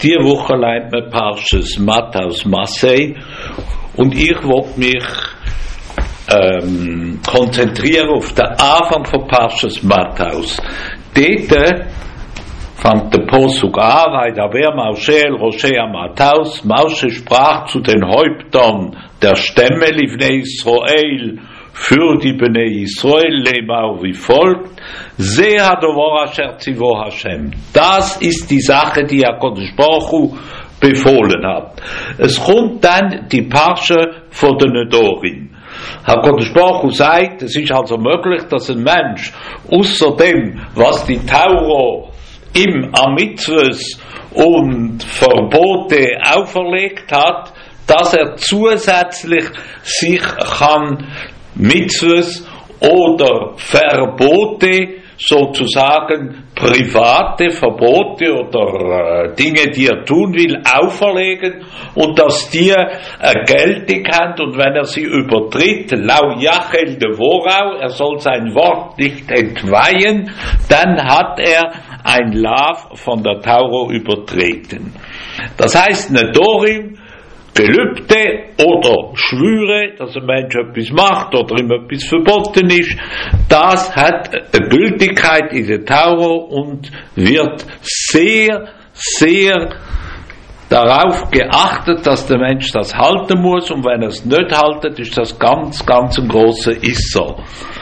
diese Woche lernt man Parshas Matthäus Massei und ich wollte mich konzentrieren auf den Anfang von Parshas Matthäus. Dort fängt der Posuk an, weil da wäre Moshe el Roshei Matthäus. Moshe sprach zu den Häuptern der Stämme Livnei Israel für die Bnei Israel lemar wie folgt: Ze hadovar asher tzivo Hashem. Das ist die Sache, die HaKadosh Baruch Hu befohlen hat. Es kommt dann die Parsche von den Nedorim. HaKadosh Baruch Hu sagt, es ist also möglich, dass ein Mensch außer dem, was die Tauro ihm an Mitzvos und Verbote auferlegt hat, dass er zusätzlich sich kann Mitzvos oder Verbote, sozusagen private Verbote oder Dinge, die er tun will, auferlegen und dass die Geltung haben, und wenn er sie übertritt, lau Yachel de Vorau, er soll sein Wort nicht entweihen, dann hat er ein Lav von der Tauro übertreten. Das heißt, Nedorim, Gelübde oder Schwüre, dass ein Mensch etwas macht oder ihm etwas verboten ist, das hat eine Gültigkeit in der Tauro und wird sehr, sehr darauf geachtet, dass der Mensch das halten muss, und wenn er es nicht haltet, ist das ganz, ganz ein grosser Isser.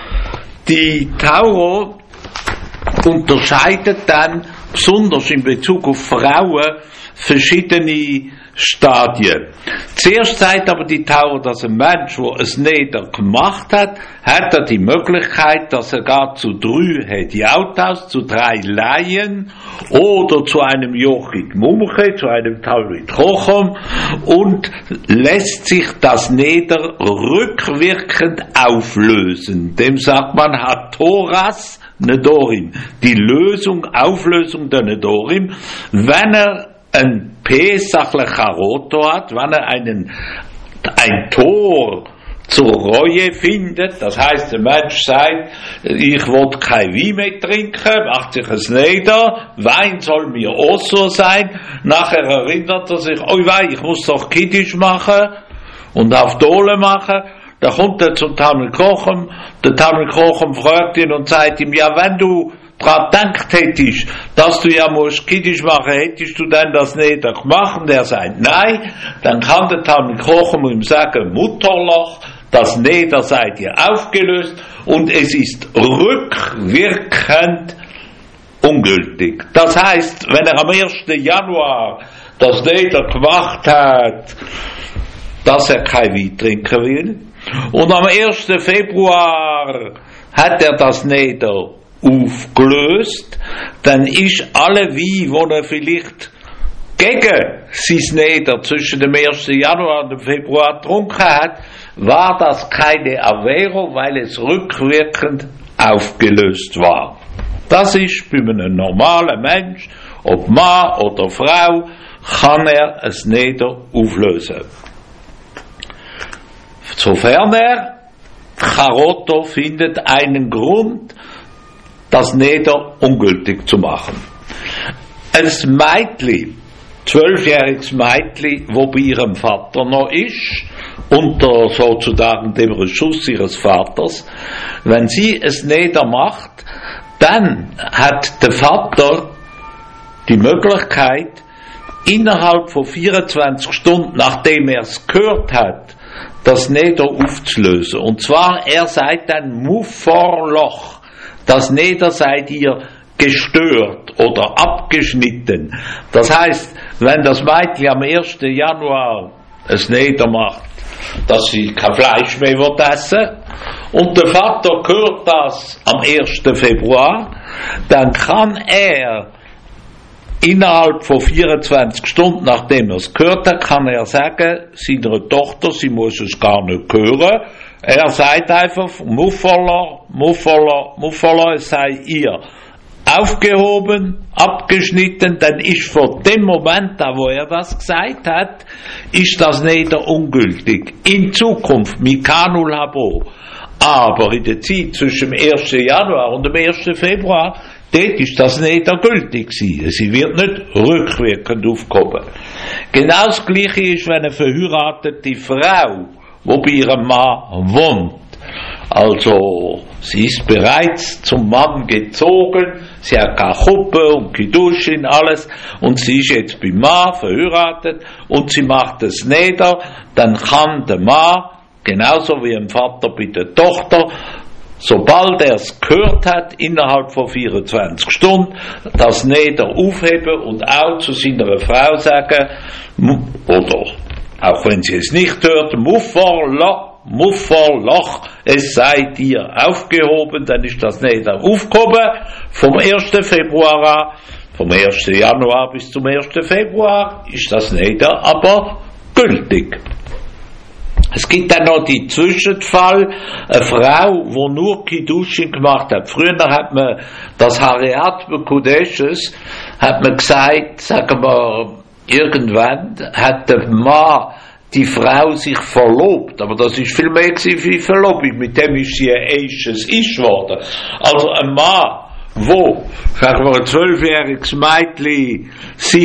Die Tauro unterscheidet dann, besonders in Bezug auf Frauen, verschiedene Stadien. Zuerst sagt aber die Tauro, dass ein Mensch, der es Neder gemacht hat, hat er die Möglichkeit, dass er gar zu 3 Hediotas, zu 3 Laien oder zu einem Jochid Mumche, zu einem Talmid Chochem, und lässt sich das Neder rückwirkend auflösen. Dem sagt man Hatoras Nedorim, die Auflösung der Nedorim, wenn er ein Pesach lecharoto hat, wenn er ein Tor zur Reue findet, das heißt, der Mensch sagt, ich will kein Wein mehr trinken, macht sich es nieder, Wein soll mir auch so sein, nachher erinnert er sich, oh Wein, ich muss doch Kiddush machen und Havdole machen. Da kommt er zum Talmid Chochem, der Talmid Chochem fragt ihn und sagt ihm, ja, wenn du daran gedacht hättest, dass du ja musst Kiddush machen, hättest du denn das nicht gemacht? Und er sagt, nein, dann kann der Talmid Chochem ihm sagen, Mutterloch, das Neder sei dir aufgelöst und es ist rückwirkend ungültig. Das heißt, wenn er am 1. Januar das Neder gemacht hat, dass er kein Wein trinken will, und am 1. Februar hat er das Neder aufgelöst, dann ist alle Wein, wo er vielleicht gegen sein Neder zwischen dem 1. Januar und dem Februar getrunken hat, war das keine Avero, weil es rückwirkend aufgelöst war. Das ist bei einem normalen Mensch, ob Mann oder Frau, kann er es Neder auflösen. Sofern er Charoto findet einen Grund, das Neder ungültig zu machen. Ein Mädchen, 12-jähriges Mädchen, wo bei ihrem Vater noch ist, unter sozusagen dem Reschuss ihres Vaters, wenn sie es Neder macht, dann hat der Vater die Möglichkeit, innerhalb von 24 Stunden, nachdem er es gehört hat, das Neder aufzulösen. Und zwar, er sagt dann Muforloch, das Neder sei dir gestört oder abgeschnitten. Das heißt, wenn das Mädchen am 1. Januar es Neder macht, dass sie kein Fleisch mehr essen will, und der Vater hört das am 1. Februar, dann kann er innerhalb von 24 Stunden, nachdem er es gehört hat, kann er sagen, seiner Tochter, sie muss es gar nicht hören. Er sagt einfach, Muffala, es sei ihr aufgehoben, abgeschnitten, dann ist von dem Moment an, wo er das gesagt hat, ist das Neder ungültig. In Zukunft, Mikanul Habo. Aber in der Zeit zwischen dem 1. Januar und dem 1. Februar dort ist das nicht gültig gewesen. Sie wird nicht rückwirkend aufgehoben. Genau das Gleiche ist, wenn eine verheiratete Frau, die bei ihrem Mann wohnt, also sie ist bereits zum Mann gezogen, sie hat keine Kuppe und keine Dusche und alles, und sie ist jetzt beim Mann verheiratet und sie macht es nieder, dann kann der Mann, genauso wie ein Vater bei der Tochter, sobald er es gehört hat, innerhalb von 24 Stunden, das nieder aufheben und auch zu seiner Frau sagen, oder auch wenn sie es nicht hört, Mufferloch, es sei dir aufgehoben, dann ist das nicht aufgehoben, vom 1. Februar an, vom 1. Januar bis zum 1. Februar ist das nicht aber gültig. Es gibt dann noch die Zwischenfall, eine Frau, die nur Kiddushin gemacht hat. Früher hat man das Hariat Kodeshes, hat man gesagt, sagen wir, irgendwann hat der Mann die Frau sich verlobt, aber das ist viel mehr wie Verlobung, mit dem ist sie ein eisches Isch geworden. Also ein Mann, wo, sagen wir, ein 12-jähriges Mädchen sich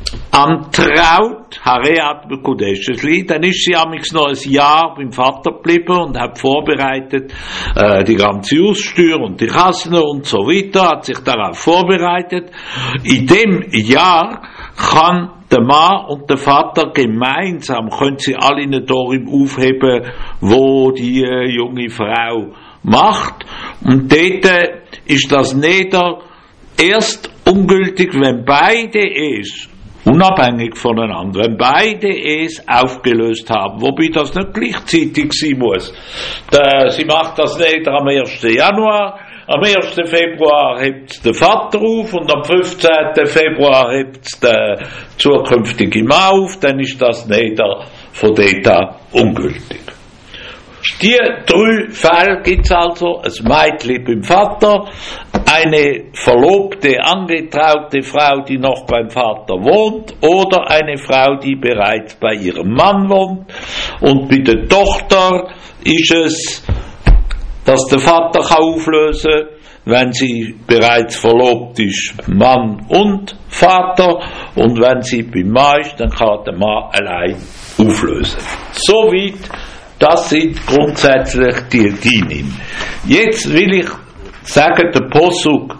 antraut, Hareat Bekudeshesli, dann ist sie amigs noch ein Jahr beim Vater geblieben und hat vorbereitet die ganze Aussteuer und die Kassen und so weiter, hat sich darauf vorbereitet. In dem Jahr kann der Mann und der Vater gemeinsam, können sie alle nicht darin aufheben, wo die junge Frau macht. Und dort ist das nicht erst ungültig, wenn beide es unabhängig voneinander, wenn beide es aufgelöst haben, wobei das nicht gleichzeitig sein muss. Sie macht das nicht am 1. Januar, am 1. Februar hebt der Vater auf und am 15. Februar hebt der zukünftige Mann auf, dann ist das nicht von dort ungültig. Die 3 Fälle gibt es also: ein Mädchen beim Vater, eine verlobte, angetraute Frau, die noch beim Vater wohnt, oder eine Frau, die bereits bei ihrem Mann wohnt. Und bei der Tochter ist es, dass der Vater auflösen kann, wenn sie bereits verlobt ist, Mann und Vater, und wenn sie beim Mann ist, dann kann der Mann allein auflösen. Soweit. Das sind grundsätzlich die Dinim. Jetzt will ich sagen, der Posuk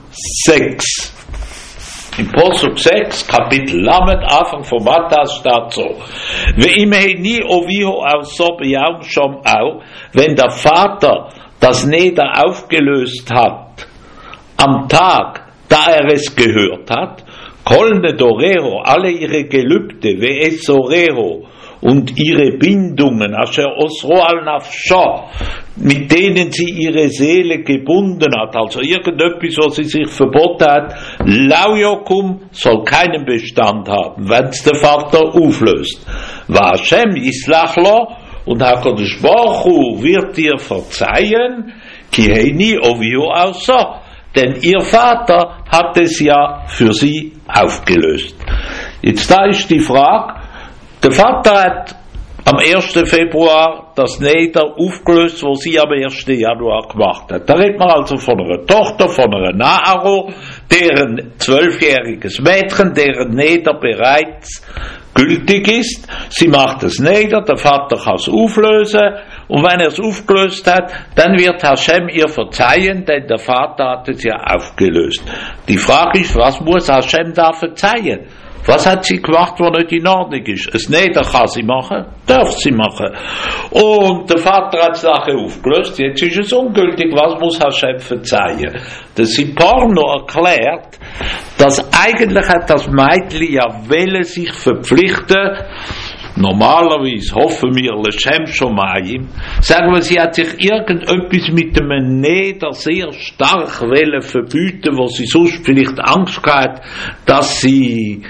6. Im Posuk 6, Kapitel Lamed, Anfang von Matthäus, steht so: Ve'imheni oviho aus so bejaum schon auch, wenn der Vater das Neder aufgelöst hat, am Tag, da er es gehört hat, kolne doreho, alle ihre Gelübde, ve'esoreho, und ihre Bindungen, asher osro al nafsha, mit denen sie ihre Seele gebunden hat, also irgendetwas, was sie sich verboten hat, laujokum, soll keinen Bestand haben, wenn es der Vater auflöst. Va Hashem islachlo, und HaKadosh Baruch Hu wird dir verzeihen, ki heini ovio ausa, denn ihr Vater hat es ja für sie aufgelöst. Jetzt da ist die Frage, der Vater hat am 1. Februar das Neder aufgelöst, was sie am 1. Januar gemacht hat. Da redet man also von einer Tochter, von einer Naaro, deren 12-jähriges Mädchen, deren Neder bereits gültig ist. Sie macht es Neder, der Vater kann es auflösen, und wenn er es aufgelöst hat, dann wird Hashem ihr verzeihen, denn der Vater hat es ja aufgelöst. Die Frage ist, was muss Hashem da verzeihen? Was hat sie gemacht, was nicht in Ordnung ist? Es Neder kann sie machen, darf sie machen. Und der Vater hat die Sache aufgelöst, jetzt ist es ungültig, was muss Hashem verzeihen? Der Siporno erklärt, dass eigentlich hat das Mädchen ja wollen sich verpflichten, normalerweise hoffen wir Lechem Shomayim, sagen wir, sie hat sich irgendetwas mit dem Neder sehr stark wollen verbieten, wo sie sonst vielleicht Angst hat, dass sie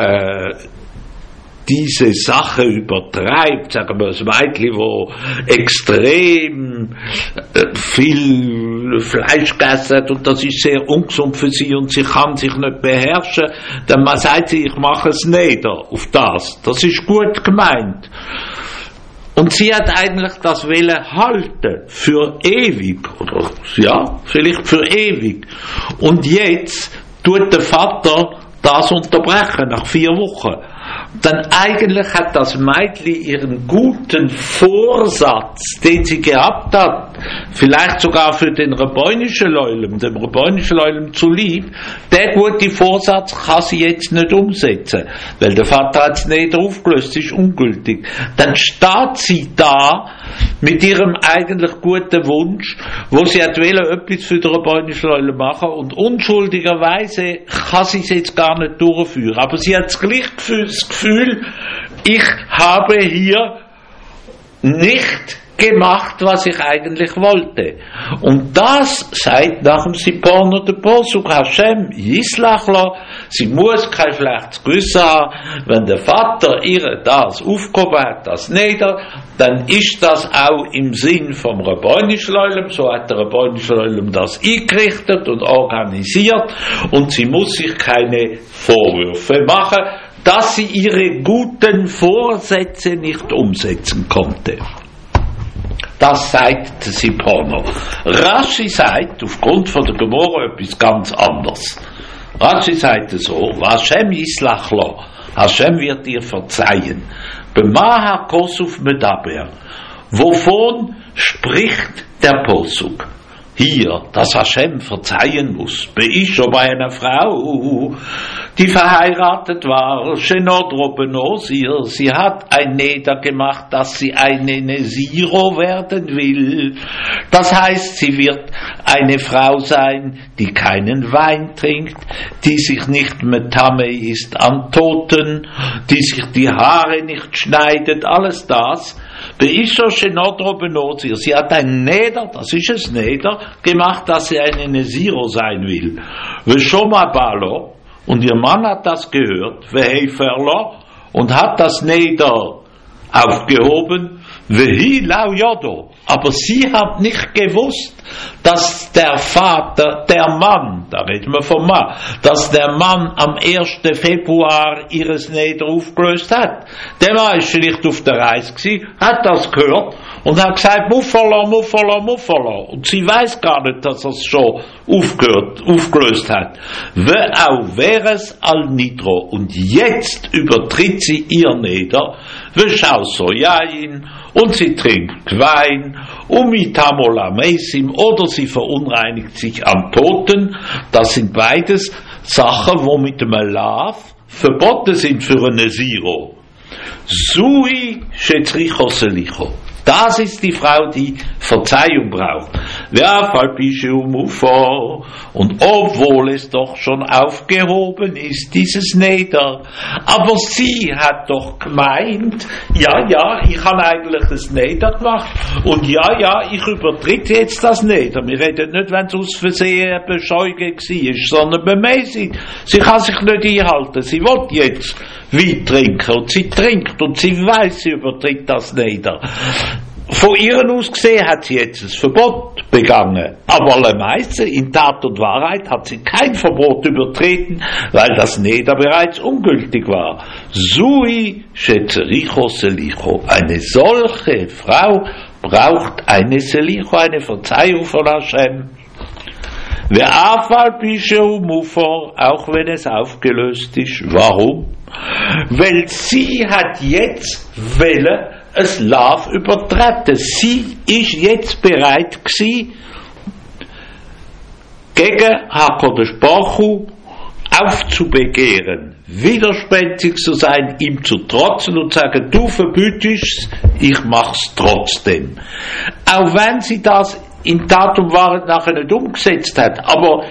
diese Sache übertreibt, sagen wir, ein Mädchen, wo extrem viel Fleisch gegessen hat, und das ist sehr ungesund für sie und sie kann sich nicht beherrschen, dann sagt sie, ich mache es nicht auf das. Das ist gut gemeint. Und sie hat eigentlich das Willen halten, für ewig, oder ja, vielleicht für ewig. Und jetzt tut der Vater das unterbrechen, nach 4 Wochen. Dann eigentlich hat das Mädchen ihren guten Vorsatz, den sie gehabt hat, vielleicht sogar für den rabbinischen Leulem, dem rabbinischen Leulem zulieb, der gute Vorsatz kann sie jetzt nicht umsetzen, weil der Vater hat es nicht aufgelöst, ist ungültig. Dann steht sie da mit ihrem eigentlich guten Wunsch, wo sie hat wollen, etwas für den rabbinischen Leulem machen, und unschuldigerweise kann sie es jetzt gar nicht durchführen. Aber sie hat das Gefühl, ich habe hier nicht gemacht, was ich eigentlich wollte. Und das sagt nach dem Siponer der Posuk, Hashem Yislach lo, sie muss kein schlechtes Gewissen haben, wenn der Vater ihr das aufgehoben hat, das Neder, dann ist das auch im Sinn vom rabbinischen Leulem, so hat der rabbinische Leulem das eingerichtet und organisiert, und sie muss sich keine Vorwürfe machen, dass sie ihre guten Vorsätze nicht umsetzen konnte. Das sagt der Siponer. Rashi sagt aufgrund von der Gemara etwas ganz anderes. Rashi sagt so: Hashem yislach lo, Hashem wird ihr verzeihen. B'ma hakosuf medaber. Wovon spricht der Posuk? Hier, dass Hashem verzeihen muss. Ich schon bei einer Frau, die verheiratet war, sie hat ein Neder gemacht, dass sie eine Nesiro werden will. Das heißt, sie wird eine Frau sein, die keinen Wein trinkt, die sich nicht metame ist an Toten, die sich die Haare nicht schneidet, alles das. Sie hat ein Neder, das ist es Neder, gemacht, dass sie eine Nesiro sein will. Und ihr Mann hat das gehört, und hat das Neder aufgehoben, aber sie hat nicht gewusst, dass der Vater, der Mann, da reden wir vom Mann, dass der Mann am 1. Februar ihres Neder aufgelöst hat. Der war schlicht auf der Reise gewesen, hat das gehört und hat gesagt, Muffala, Muffala, Muffala. Und sie weiß gar nicht, dass er es schon aufgelöst hat. Auch wäre es al Nitro. Und jetzt übertritt sie ihr Neder, und sie trinkt Wein, oder sie verunreinigt sich am Toten. Das sind beides Sachen, wo mit dem Lav verboten sind für eine Nesiro. Sui shetzricho selicho. Das ist die Frau, die Verzeihung braucht. Und obwohl es doch schon aufgehoben ist, dieses Neder, aber sie hat doch gemeint, ja, ich habe eigentlich das Neder gemacht und ja, ich übertritt jetzt das Neder. Wir reden nicht, wenn es aus Versehen eine Bescheugung war, sondern bemäßigt. Sie kann sich nicht einhalten. Sie will jetzt Wein trinken und sie trinkt und sie weiß, sie übertritt das Neder. Von ihr aus gesehen hat sie jetzt das Verbot begangen. Aber meiste in Tat und Wahrheit hat sie kein Verbot übertreten, weil das Neder bereits ungültig war. Sui shetzericho selicho. Eine solche Frau braucht eine Selicho, eine Verzeihung von Hashem. Auch wenn es aufgelöst ist. Warum? Weil sie hat jetzt es Lav übertreten. Sie ist jetzt bereit gewesen, gegen HaKadosh Baruch Hu aufzubegehren, widerspenstig zu sein, ihm zu trotzen und zu sagen, du verbietest, ich mach's trotzdem. Auch wenn sie das in Tat und Wahrheit nachher nicht umgesetzt hat, aber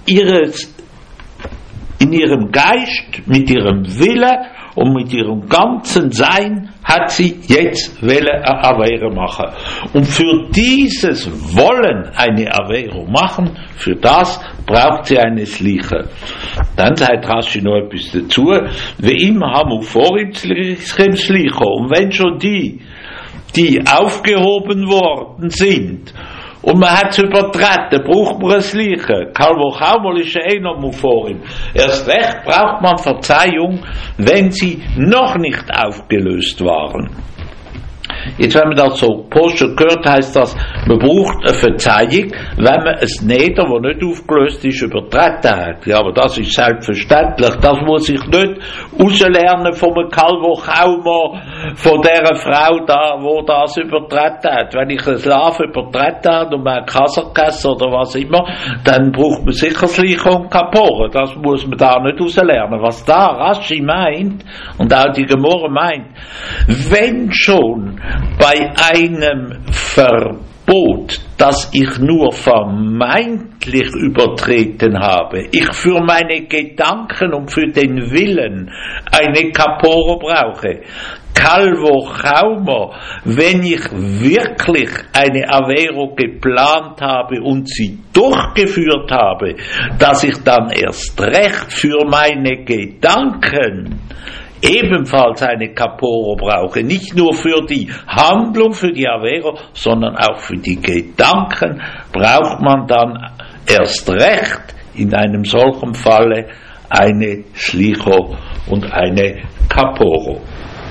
in ihrem Geist, mit ihrem Willen und mit ihrem ganzen Sein hat sie jetzt eine Avera machen. Und für dieses Wollen eine Avera machen, für das braucht sie eine Sliche. Dann sagt Rashi noch etwas dazu, wie immer haben wir vor ihm Sliche. Und wenn schon die aufgehoben worden sind, und man hat es übertreten, braucht man ein Sliche. Kalvochaumal ist noch vor ihm. Erst recht braucht man Verzeihung, wenn sie noch nicht aufgelöst waren. Jetzt, wenn man das so Posten gehört, heisst das, man braucht eine Verzeihung, wenn man ein Neder, das nicht aufgelöst ist, übertreten hat. Ja, aber das ist selbstverständlich. Das muss ich nicht rauslernen vom Calvo Chaumer, von dieser Frau da, die das übertreten hat. Wenn ich ein Lave übertreten habe und man Kasser gegessen oder was immer, dann braucht man sicher das Licho und Kapore. Das muss man da nicht rauslernen. Was da Rashi meint, und auch die Gemorre meint, wenn schon bei einem Verbot, das ich nur vermeintlich übertreten habe, ich für meine Gedanken und für den Willen eine Kapore brauche, Calvo Chaumer, wenn ich wirklich eine Avero geplant habe und sie durchgeführt habe, dass ich dann erst recht für meine Gedanken ebenfalls eine Kaporo brauche, nicht nur für die Handlung, für die Avero, sondern auch für die Gedanken braucht man dann erst recht in einem solchen Falle eine Schlicho und eine Kaporo.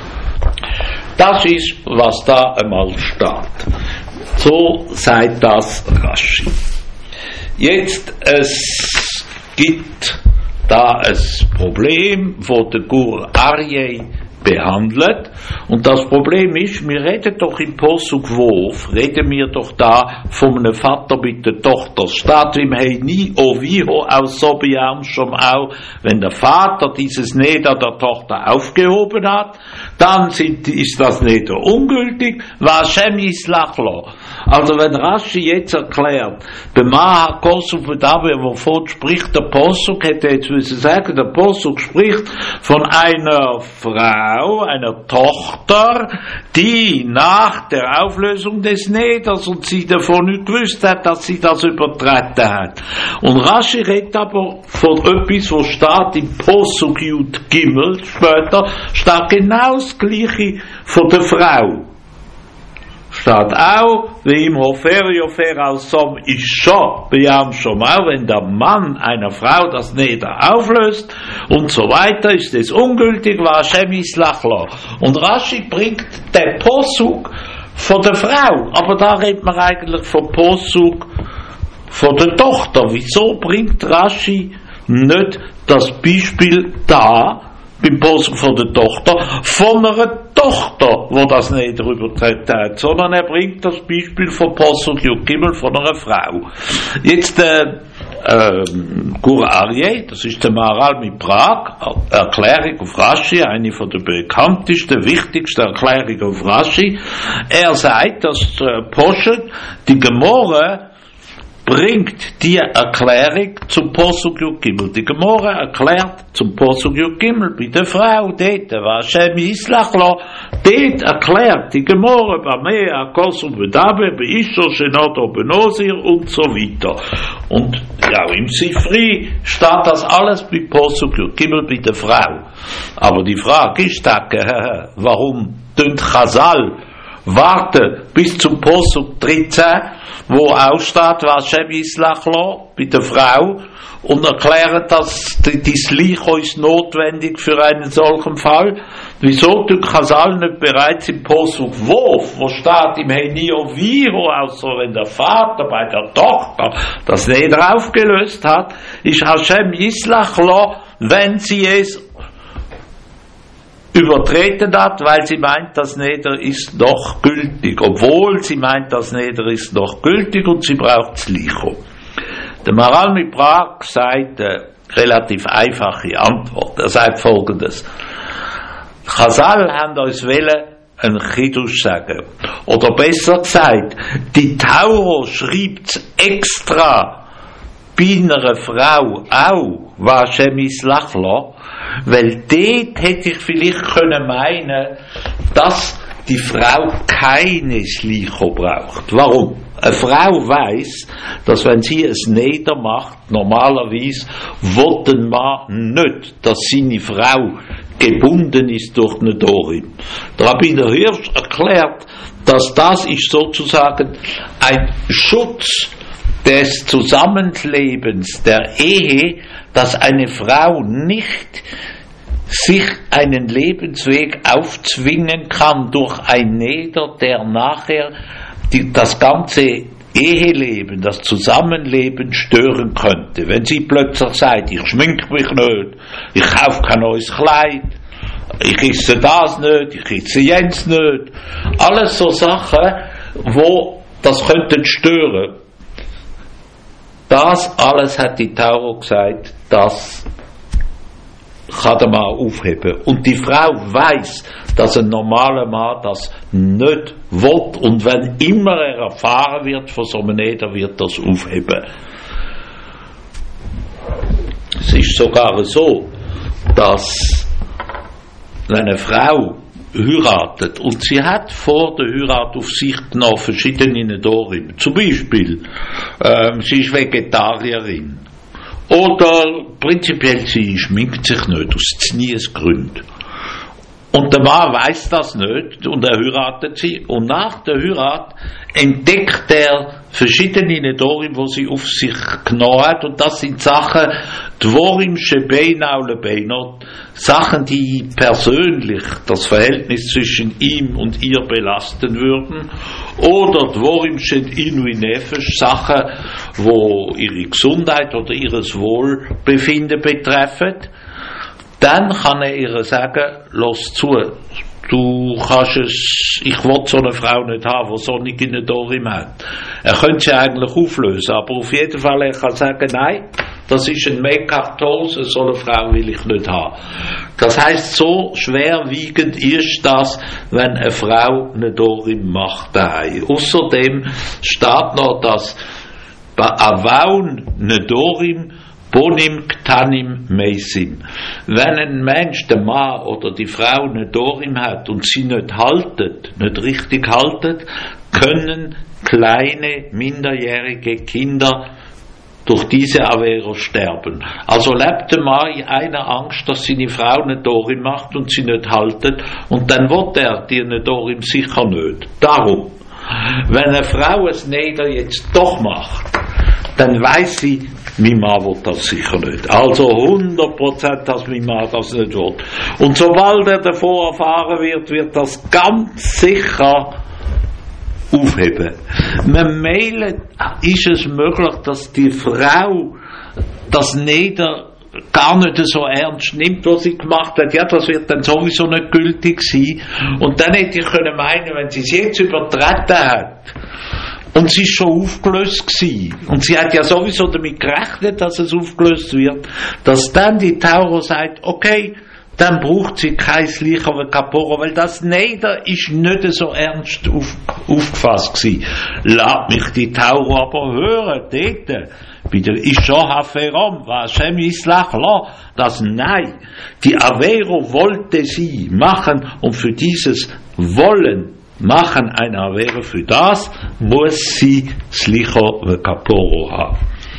Das ist, was da einmal steht. So sagt das Rashi. Jetzt, es gibt da ein Problem, wo der Gur Aryeh behandelt. Und das Problem ist, wir reden doch im Posuk Wof, reden wir doch da von einem Vater mit der Tochter. Statt im Heini Oviho aus Sobiam schon auch, wenn der Vater dieses Neder der Tochter aufgehoben hat, dann ist das Neder ungültig, was Shem Yislachlo. Also wenn Rashi jetzt erklärt, Bema HaKosuf Dabe, wovon spricht der Posuk, hätte er jetzt müssen sagen, der Posuk spricht von einer Frau, einer Tochter, die nach der Auflösung des Neders und sie davon nicht gewusst hat, dass sie das übertreten hat. Und Rashi redet aber von etwas, was steht im Posuk Yud Gimel, später, steht genau das Gleiche von der Frau. Steht auch, wie im Hofer als Som Isha, Beyam Shomau, wenn der Mann einer Frau das Neder auflöst und so weiter, ist es ungültig, war Hashem Yislachlo. Und Rashi bringt den Posuk von der Frau, aber da redet man eigentlich vom Posuk von der Tochter. Wieso bringt Rashi nicht das Beispiel da, beim Posuk von der Tochter, von einer Tochter, wo das nicht übertreten hat, sondern er bringt das Beispiel von Posuk Yud Gimel von einer Frau. Jetzt Gur Aryeh, das ist der Maharal mit Prag, Erklärung auf Rashi, eine von der bekanntesten, wichtigsten Erklärungen auf Rashi. Er sagt, dass Poshet, die Gemorre, bringt die Erklärung zum Posuk Yud Gimel. Die Gemorre erklärt zum Posuk Yud Gimel bei der Frau dort, was Hashem Yislachlo, dort erklärt die Gemorre bei mir, Akosum Bedabe, bei Isho, Shenoto, Benosir und so weiter. Und ja, im Sifri steht das alles bei Posuk Yud Gimel bei der Frau. Aber die Frage ist, warum tun Chazal warten bis zum Posuk 13, wo auch steht, was Hashem Yislachlo bei der Frau, und erklären, dass das Licho ist notwendig für einen solchen Fall. Wieso tut Chazal nicht bereits im Posuk Wof, wo steht im Henio Viro, also wenn der Vater bei der Tochter das Neder aufgelöst hat, ist Hashem Yislachlo, wenn sie es übertreten hat, weil sie meint, das Neder ist noch gültig, obwohl sie meint, das Neder ist noch gültig und sie braucht das Licho. Der Maharal mit Prag sagt relativ einfache Antwort. Er sagt Folgendes: Chazal haben uns einen Chidush sagen. Oder besser gesagt, die Tauro schreibt extra bei einer Frau auch, was Hashem Yislachlo, weil dort hätte ich vielleicht können meinen, dass die Frau keine Schlicho braucht. Warum? Eine Frau weiss, dass wenn sie es Neder macht, normalerweise will der Mann nicht, dass seine Frau gebunden ist durch eine Dorin. Der Rabbiner Hirsch erklärt, dass das ist sozusagen ein Schutz des Zusammenlebens, der Ehe, dass eine Frau nicht sich einen Lebensweg aufzwingen kann durch ein Neder, der nachher das ganze Eheleben, das Zusammenleben stören könnte. Wenn sie plötzlich sagt, ich schmink mich nicht, ich kaufe kein neues Kleid, ich esse das nicht, ich esse jens nicht. Alles so Sachen, wo das könnten stören. Das alles hat die Tauro gesagt, das kann der Mann aufheben. Und die Frau weiss, dass ein normaler Mann das nicht will. Und wenn immer er erfahren wird von so einem Neder, wird das aufheben. Es ist sogar so, dass wenn eine Frau heiratet und sie hat vor der Heirat auf sich genommen verschiedene Nedorim, zum Beispiel sie ist Vegetarierin oder prinzipiell sie schminkt sich nicht aus Zniesgründen und der Mann weiß das nicht und er heiratet sie und nach der Heirat entdeckt er verschiedene Nedorim, wo sie auf sich genommen hat und das sind Sachen Dvorim Shebeinau Lebeinot, Sachen, die persönlich das Verhältnis zwischen ihm und ihr belasten würden, oder Dvorim Sheinui Nefesh, Sachen, wo ihre Gesundheit oder ihres Wohlbefinden betreffen, dann kann er ihr sagen, lass zu, du kannst es, ich will so eine Frau nicht haben, die sonnige Nedorim hat. Er könnte sie eigentlich auflösen, aber auf jeden Fall er kann sagen, nein, das ist ein Mekkartose, so eine Frau will ich nicht haben. Das heisst, so schwerwiegend ist das, wenn eine Frau Nedorim macht daheim. Außerdem steht noch, dass bei Avaun Nedorim Bonim Ktanim Meisim. Wenn ein Mensch, der Mann oder die Frau Nedorim hat und sie nicht haltet, nicht richtig haltet, können kleine, minderjährige Kinder durch diese Avero sterben. Also lebt der Mann in einer Angst, dass seine Frau Nedorim macht und sie nicht haltet und dann will er die Nedorim sicher nicht. Darum, wenn eine Frau es Neder jetzt doch macht, dann weiss sie, mein Mann will das sicher nicht. Also 100%, dass mein Mann das nicht will. Und sobald er davon erfahren wird, wird das ganz sicher aufheben. Mit Mailen ist es möglich, dass die Frau das Neder gar nicht so ernst nimmt, was sie gemacht hat. Ja, das wird dann sowieso nicht gültig sein. Und dann hätte ich können meinen, wenn sie es jetzt übertreten hat, und sie ist schon aufgelöst gewesen. Und sie hat ja sowieso damit gerechnet, dass es aufgelöst wird, dass dann die Tauro sagt, okay, dann braucht sie kein Slicha wie Kapora, weil das Neder ist nicht so ernst aufgefasst gewesen. Lass mich die Tauro aber hören, dort. Wieder ist schon Haferom, was Hashem Islach la, das nein. Die Avero wollte sie machen und für dieses Wollen machen eine Avero, für das muss sie Slicho ve Kaporo haben.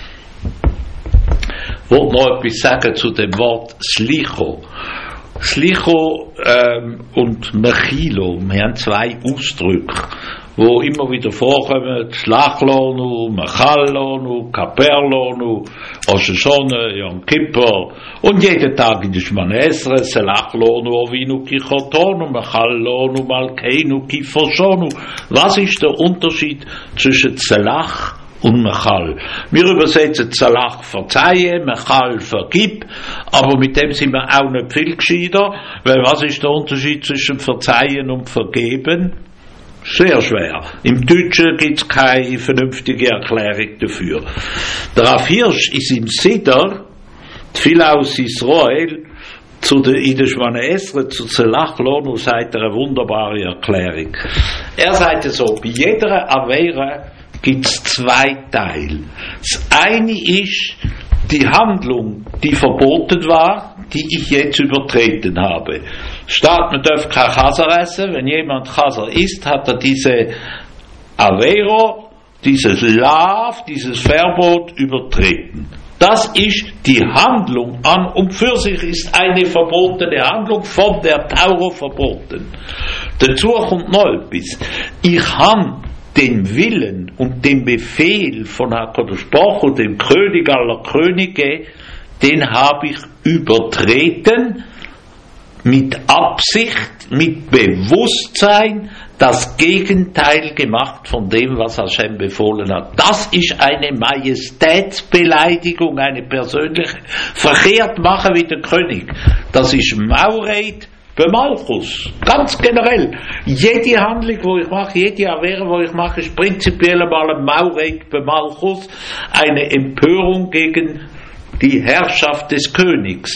Ich wollte noch etwas sagen zu dem Wort Slicho. Slicho und Mechilo, wir haben zwei Ausdrücke, wo immer wieder vorkommen: Schlachlonu, Mechallonu, Kaperlonu, Rosh Hashanah, Yom Kippur und jeden Tag in der Shemona Esrei, Selachlonu, Ovinu Kichotonu, Mechallonu, Malkeinu, Kifoshonu. Was ist der Unterschied zwischen Selach und Mechal? Wir übersetzen Selach verzeihe, Mechal vergib, aber mit dem sind wir auch nicht viel gescheiter, weil was ist der Unterschied zwischen verzeihen und vergeben? Sehr schwer. Im Deutschen gibt es keine vernünftige Erklärung dafür. Der Rav Hirsch ist im Siddur, viel aus Israel, in der Shemona Esrei, zu Selach Lonu, sagt er eine wunderbare Erklärung. Er sagt so, bei jeder Avera gibt es zwei Teile. Das eine ist die Handlung, die verboten war, die ich jetzt übertreten habe. Statt man darf kein Chaser essen, wenn jemand Chaser isst, hat er diese Avero, dieses Lav, dieses Verbot übertreten. Das ist die Handlung an und für sich ist eine verbotene Handlung von der Tauro verboten. Dazu kommt noch etwas. Ich habe den Willen und den Befehl von HaKadosh Baruch Hu, dem König aller Könige, den habe ich übertreten, mit Absicht, mit Bewusstsein das Gegenteil gemacht von dem, was Hashem befohlen hat. Das ist eine Majestätsbeleidigung, eine persönliche, verkehrt machen wie der König. Das ist Mauret Bemalchus, ganz generell. Jede Handlung, wo ich mache, jede Avere, wo ich mache, ist prinzipiell einmal ein Mauret Bemalchus, eine Empörung gegen die Herrschaft des Königs.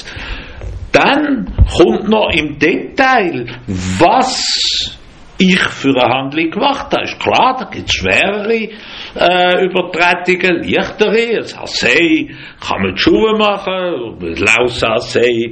Dann kommt noch im Detail, was ich für eine Handlung gemacht habe. Ist klar, da gibt es schwerere Übertretungen, leichtere. Das Assay kann man die Schuhe machen, das Laus-Assay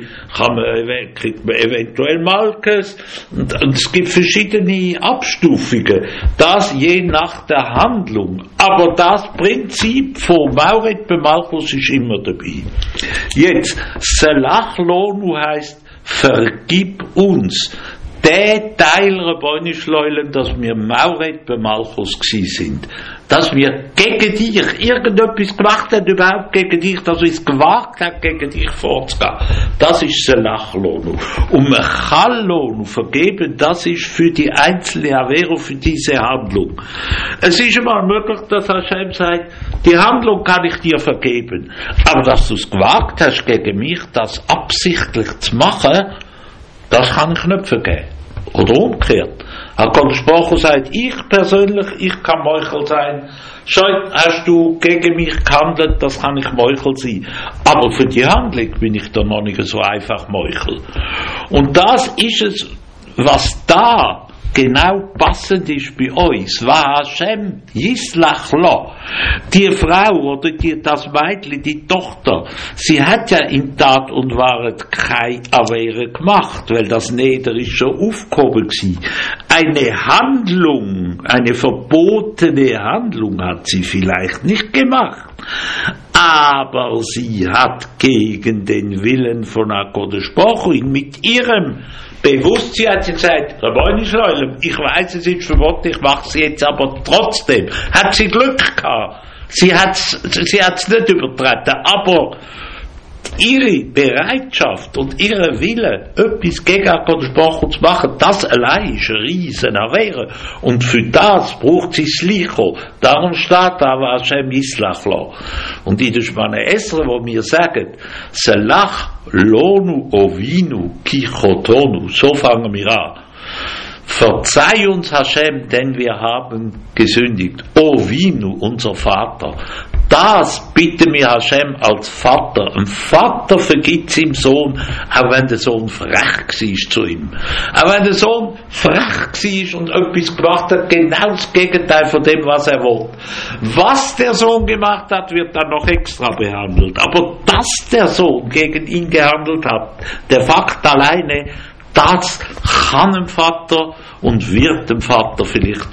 kriegt man eventuell Malkes. Und es gibt verschiedene Abstufungen. Das je nach der Handlung. Aber das Prinzip von Mauret Bemalchus ist immer dabei. Jetzt, Selach Lonu heisst, vergib uns. Der Teil Rabbeinu Shloilem, dass wir Mauret Bemalchus gsi sind, dass wir gegen dich irgendetwas gemacht haben, überhaupt gegen dich, dass wir es gewagt haben, gegen dich vorzugehen, das ist Selach Lonu. Und man kann Lonu vergeben, das ist für die einzelne Avero, für diese Handlung. Es ist einmal möglich, dass Hashem sagt, die Handlung kann ich dir vergeben, aber dass du es gewagt hast, gegen mich das absichtlich zu machen, das kann ich nicht vergeben. Oder umgekehrt. HaKadosh Baruch Hu sagt, ich persönlich, ich kann Meuchel sein. Schau, hast du gegen mich gehandelt, das kann ich Meuchel sein. Aber für die Handlung bin ich da noch nicht so einfach Meuchel. Und das ist es, was da genau passend ist bei uns. Wa Hashem Yislach Lo. Die Frau oder das Mädchen, die Tochter, sie hat ja in Tat und Wahrheit keine Avere gemacht, weil das Neder ist schon aufgehoben gewesen. Eine Handlung, eine verbotene Handlung hat sie vielleicht nicht gemacht. Aber sie hat gegen den Willen von HaKadosh Baruch Hu mit ihrem Bewusstsein hat sie gesagt, Rabbeinu Shloilem, ich weiß, es ist verboten, ich mache es jetzt aber trotzdem. Hat sie Glück gehabt. Sie hat's nicht übertreten, aber ihre Bereitschaft und ihre Wille, etwas gegen HaKadosh Baruch Hu zu machen, das allein ist eine riesen Avere. Und für das braucht sie Slicho. Darum steht da, was Hashem Yislach Lo. Und in der Shmane Esra, wo wir sagen, Selach Lonu Ovinu Kichotonu, so fangen wir an. Verzeih uns Hashem, denn wir haben gesündigt. Ovinu, unser Vater. Das bitten wir Hashem als Vater. Ein Vater vergibt seinem Sohn, auch wenn der Sohn frech war zu ihm. Auch wenn der Sohn frech war und etwas gemacht hat, genau das Gegenteil von dem, was er will. Was der Sohn gemacht hat, wird dann noch extra behandelt. Aber dass der Sohn gegen ihn gehandelt hat, der Fakt alleine, das kann dem Vater und wird dem Vater vielleicht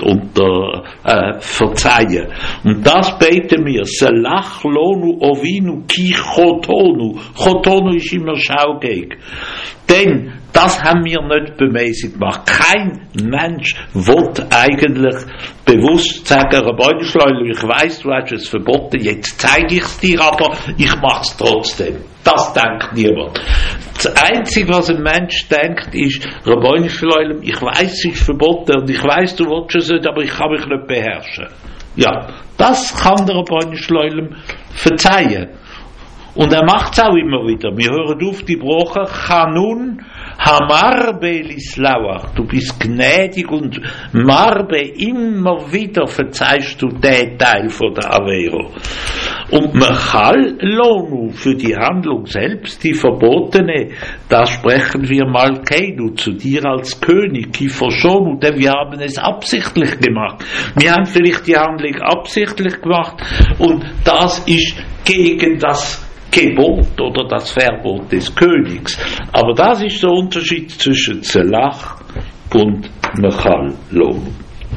verzeihen. Und das beten wir. Selach Lonu Ovinu Ki Chotonu. Chotonu ist immer Schaugeg. Denn das haben wir nicht bemäßigt gemacht. Kein Mensch will eigentlich bewusst sagen, Rabbeinu Shloilem, ich weiss, du hast es verboten, jetzt zeige ich es dir, aber ich mache es trotzdem. Das denkt niemand. Das Einzige, was ein Mensch denkt, ist, Rabbeinu Shloilem, ich weiss, es ist verboten und ich weiss, du willst es nicht, aber ich kann mich nicht beherrschen. Ja, das kann der Rabbeinu Shloilem verzeihen. Und er macht es auch immer wieder. Wir hören auf die Brache, Chanun Hamarbe Lislauach. Du bist gnädig und Marbe, immer wieder verzeihst du den Teil von der Avero. Und Mechal Lonu, für die Handlung selbst, die verbotene, da sprechen wir Malkeinu, zu dir als König, Kifoshonu, denn wir haben es absichtlich gemacht. Wir haben vielleicht die Handlung absichtlich gemacht und das ist gegen das Gebot oder das Verbot des Königs. Aber das ist der Unterschied zwischen Selach und Mechal Lonu.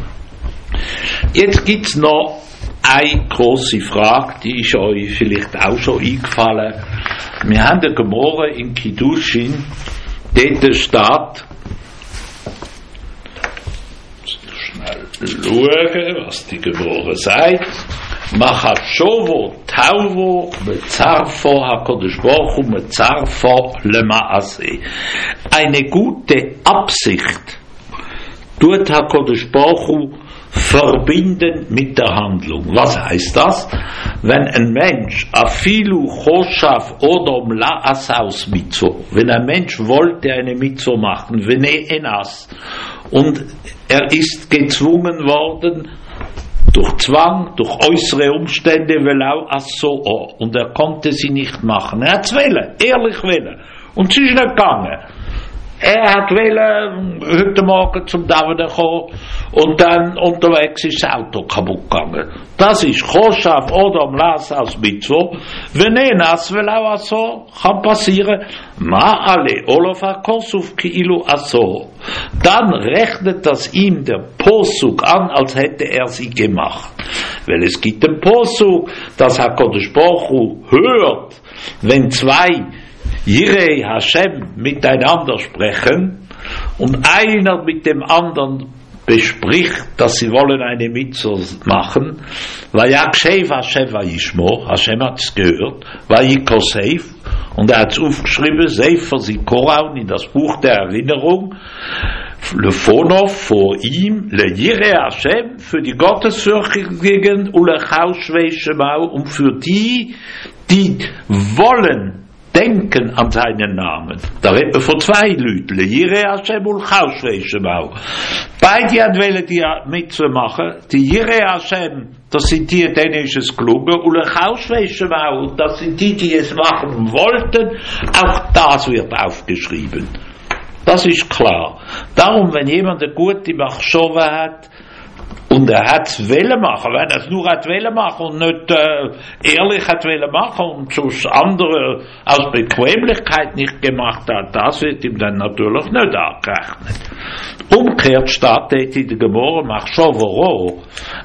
Jetzt gibt es noch eine grosse Frage, die ist euch vielleicht auch schon eingefallen. Wir haben eine Gemorre in Kiddushin, dort steht, schnell schauen, was die Gemorre sagt, Machashovot Tauvo Bezarfo HaKadosh Baruch Hu Bezarfo Lemaase. Eine gute Absicht tut HaKadosh Baruch Hu verbinden mit der Handlung. Was heißt das? Wenn ein Mensch afilu choshav odom la'asaus mitzvah, wenn ein Mensch wollte eine Mitzvah machen, wenn enas, und er ist gezwungen worden durch Zwang, durch äußere Umstände, velau asso, und er konnte sie nicht machen. Er hat es wollen, ehrlich wollen, und es ist nicht gegangen. Er hat heute Morgen zum Davide kommen und dann unterwegs ist das Auto kaputt gegangen. Das ist Choshav Odom Lasas Mitzvah. Wenn das will auch so, kann passieren. Ma'ale Olofa Kosuf Ki'ilu Aso. Dann rechnet das ihm der Posuk an, als hätte er sie gemacht. Weil es gibt den Posuk, dass HaKadosh Baruch Hu hört, wenn zwei Jirei Hashem miteinander sprechen und einer mit dem anderen bespricht, dass sie wollen eine Mitzvah machen, Vayakshev Hashem Vayishmo, Hashem hat es gehört, Vayikoseif, und er hat es aufgeschrieben, Sefer Zikoraun, in das Buch der Erinnerung, Lefonov vor ihm, Le Jirei Hashem, für die Gottesfürchtigen, Ulechaushvei Shemau, und für die wollen denken an seinen Namen. Da redet man von zwei Leuten. Jirei Hashem und Chaushvei Shemau. Beide wollen die Mitzvah machen. Die Jirei Hashem, das sind die, denen ist es gelungen. Und Chaushvei Shemau, das sind die, die es machen wollten. Auch das wird aufgeschrieben. Das ist klar. Darum, wenn jemand eine gute Machshove hat, und er hat es wollen machen, wenn er es nur hat wollen machen und nicht ehrlich hat wollen machen und sonst andere aus Bequemlichkeit nicht gemacht hat, das wird ihm dann natürlich nicht angerechnet. Umgekehrt steht in der Gemara, Machshavoro,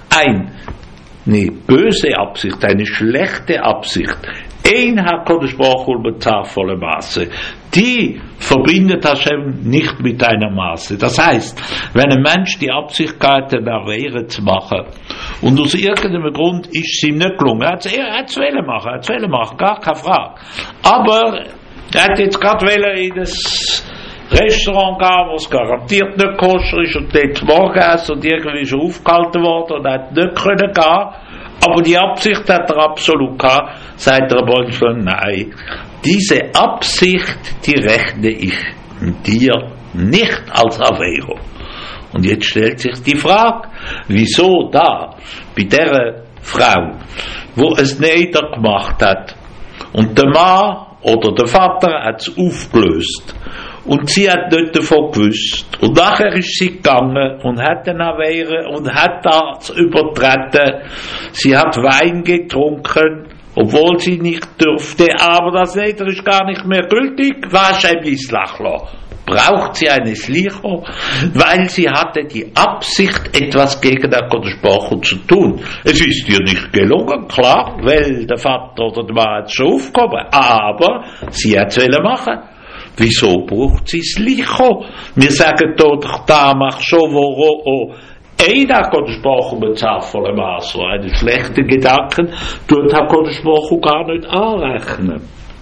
eine böse Absicht, eine schlechte Absicht, ein HaKadosh Baruch Hu bezarfole Maße, die verbindet Hashem nicht mit einer Maße. Das heißt, wenn ein Mensch die Absicht hat, eine Avere zu machen, und aus irgendeinem Grund ist es ihm nicht gelungen, er hat es wollen machen, gar keine Frage. Aber er hat jetzt gerade in das Restaurant gehen, wo es garantiert nicht koscher ist, und dort morgens und irgendwie schon aufgehalten worden und er hat nicht können gehen. Aber die Absicht hat er absolut gehabt, sagt der Bonschler, nein. Diese Absicht, die rechne ich dir nicht als Avero. Und jetzt stellt sich die Frage, wieso da, bei der Frau, wo es Neder gemacht hat, und der Mann oder der Vater hat es aufgelöst, und sie hat nicht davon gewusst. Und nachher ist sie gegangen und hat den Avere und hat das übertreten. Sie hat Wein getrunken, obwohl sie nicht dürfte, aber das Neder ist gar nicht mehr gültig. Was ein Bislachlo? Braucht sie eine Slicho? Weil sie hatte die Absicht, etwas gegen den HaKadosh Baruch Hu zu tun. Es ist ihr nicht gelungen, klar, weil der Vater oder der Mann hat schon aufgehoben, aber sie hat es machen. Wieso braucht sie Slicho? Wir sagen doch da, Machshavoro, ein HaKadosh Baruch Hu bezarfole Maße, einen schlechten Gedanken, tut HaKadosh Baruch Hu gar nicht anrechnen.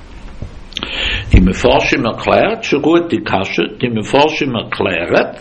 Die Mefarshim erklärt, schon gut die Kasche, die Mefarshim erklärt,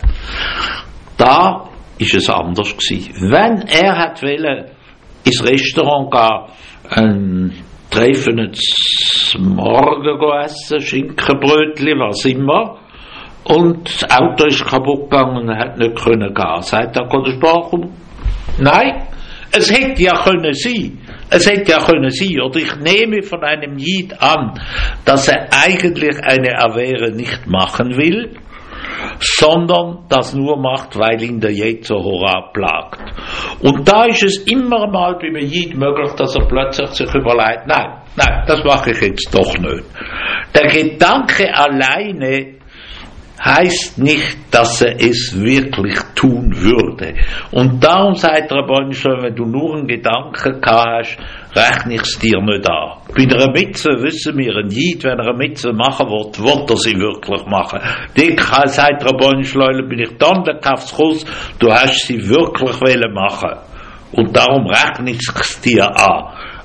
da ist es anders gewesen. Wenn er hat wollen, ins Restaurant gehen, treffen jetzt morgen essen, Schinkenbrötchen, was immer, und das Auto ist kaputt gegangen und er hat nicht können gehen. Sagt der HaKadosh Baruch Hu, nein, es hätte ja können sein. Oder ich nehme von einem Jid an, dass er eigentlich eine Avere nicht machen will, sondern das nur macht, weil ihn der Yetzer Hara plagt. Und da ist es immer mal bei einem Jid möglich, dass er plötzlich sich überlegt, nein, das mache ich jetzt doch nicht. Der Gedanke alleine heißt nicht, dass er es wirklich tun würde. Und darum sagt der Rabbi schon, wenn du nur einen Gedanken hast, rechne ich es dir nicht an. Bei einer Mitzvah wissen wir, ein Jid, wenn er eine Mitzvah machen will, wird er sie wirklich machen. Die sagt der Rabbi schon, bin ich dann der Kafschuss, du hast sie wirklich machen. Und darum rechne ich es dir an.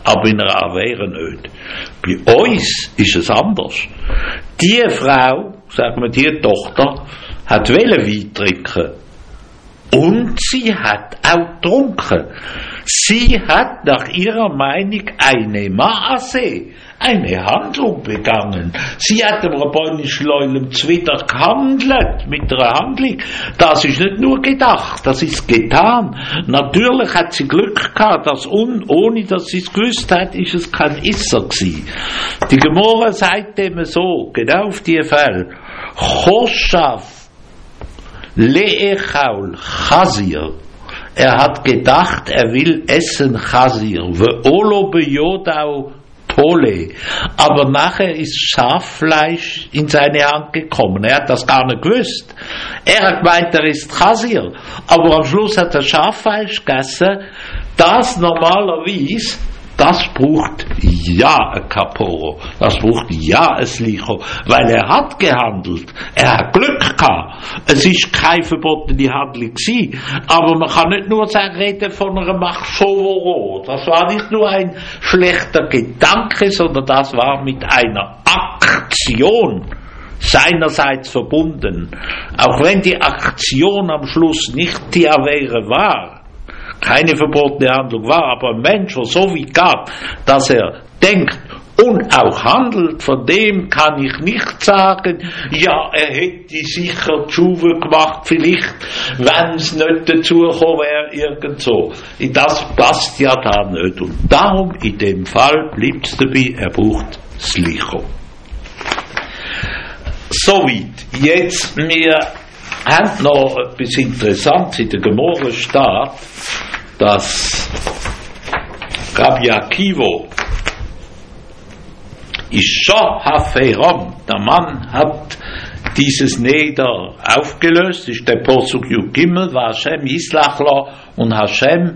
aber in einer Avere nicht. Bei uns ist es anders. Die Frau, sagen wir die Tochter, hat Wein trinken. Und sie hat auch getrunken. Sie hat nach ihrer Meinung eine Maße, eine Handlung begangen. Sie hat dem Rabbinischleulem zuwider gehandelt, mit einer Handlung. Das ist nicht nur gedacht, das ist getan. Natürlich hat sie Glück gehabt, dass ohne dass sie es gewusst hat, ist es kein Isser gewesen. Die Gemorre sagt dem so, genau auf die Fälle, Choschav Le'echaul Chazir. Er hat gedacht, er will essen Chazir. Ve'olo beyodau Tole. Aber nachher ist Schaffleisch in seine Hand gekommen. Er hat das gar nicht gewusst. Er hat gemeint, er ist Chazir. Aber am Schluss hat er Schaffleisch gegessen. Das normalerweise, das braucht ja ein Kaporo, das braucht ja ein Slicho, weil er hat gehandelt, er hat Glück gehabt. Es ist keine verbotene Handlung gewesen, aber man kann nicht nur sagen, reden von einer Machshovoro. Das war nicht nur ein schlechter Gedanke, sondern das war mit einer Aktion seinerseits verbunden. Auch wenn die Aktion am Schluss nicht die Avere war, keine verbotene Handlung war, aber ein Mensch, der so wie gab, dass er denkt und auch handelt, von dem kann ich nicht sagen, ja, er hätte sicher die Schuhe gemacht, vielleicht, wenn es nicht dazu gekommen wäre, irgendwo. Das passt ja da nicht. Und darum, in dem Fall, bleibt es dabei, er braucht Slicho. Soweit. Jetzt, wir haben noch etwas Interessantes in der Gemorre steht, dass Rabbi Akiva ist schon Haferam, der Mann hat dieses Neder aufgelöst, ist der Posuk Yud Gimel, war Hashem Yislachla, und Hashem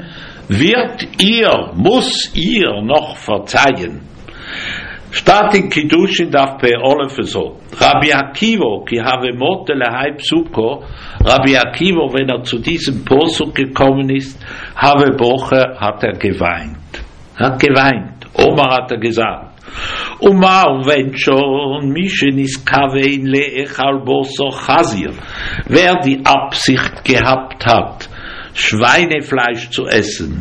muss ihr noch verzeihen. Statt in Kiddushin darf bei Olef so. Rabbi Akiva, ki have motele halb Sukkot, Rabbi Akiva, wenn er zu diesem Posuk gekommen ist, habe Boche, hat er geweint. Omar hat er gesagt. Umar, wenn schon, Mischen ist kavein le'echal boso chazir. Wer die Absicht gehabt hat, Schweinefleisch zu essen,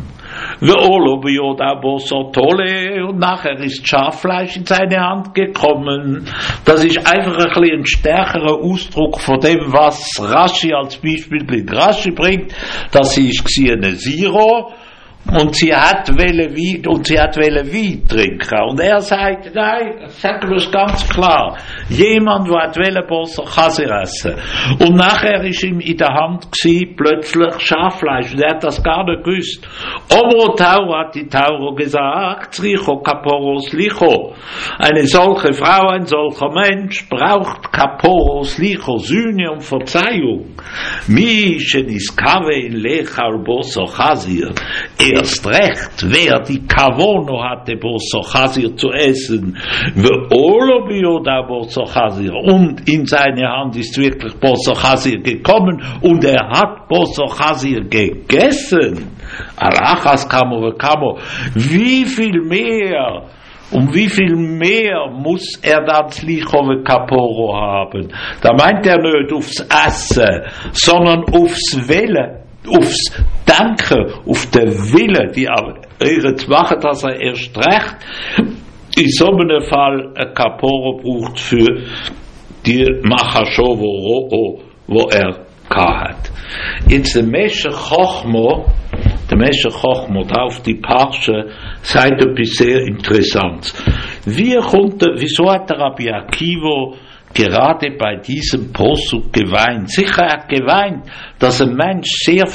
und nachher ist Schaffleisch in seine Hand gekommen. Das ist einfach ein bisschen ein stärkerer Ausdruck von dem, was Rashi als Beispiel bringt. Rashi bringt, dass sie ist eine Siro und sie hat Wein trinken. Und er sagt, nein, sagen wir es ganz klar, jemand, der hat Bosse Chazir essen. Und nachher ist ihm in der Hand plötzlich Schaffleisch. Und er hat das gar nicht gewusst. Omro Tauro hat die Tauro gesagt, Zricho Kaporos Licho. Eine solche Frau, ein solcher Mensch braucht Kaporos Licho, Sühne und Verzeihung. Mischen is Kave in Lechal Bosse Chazir. Erst recht, wer die Kavono hatte, Bosso Chazir zu essen, und in seine Hand ist wirklich Bosso Chazir gekommen und er hat Bosso Chazir gegessen. Arachas Kamo, wie viel mehr muss er dann Slicho Kaporo haben? Da meint er nicht aufs Essen, sondern aufs Welle. Aufs Danken, auf den Wille, die ihre zu machen, dass er erst recht in so einem Fall ein Kaporo braucht für die Machashovo, wo er hat. Jetzt der Mesche Chochmo auf die Parsche, sagt etwas sehr Interessantes. Wieso hat der Rabbi Akiva gerade bei diesem Posuk geweint? Sicher er hat geweint, dass ein Mensch sehr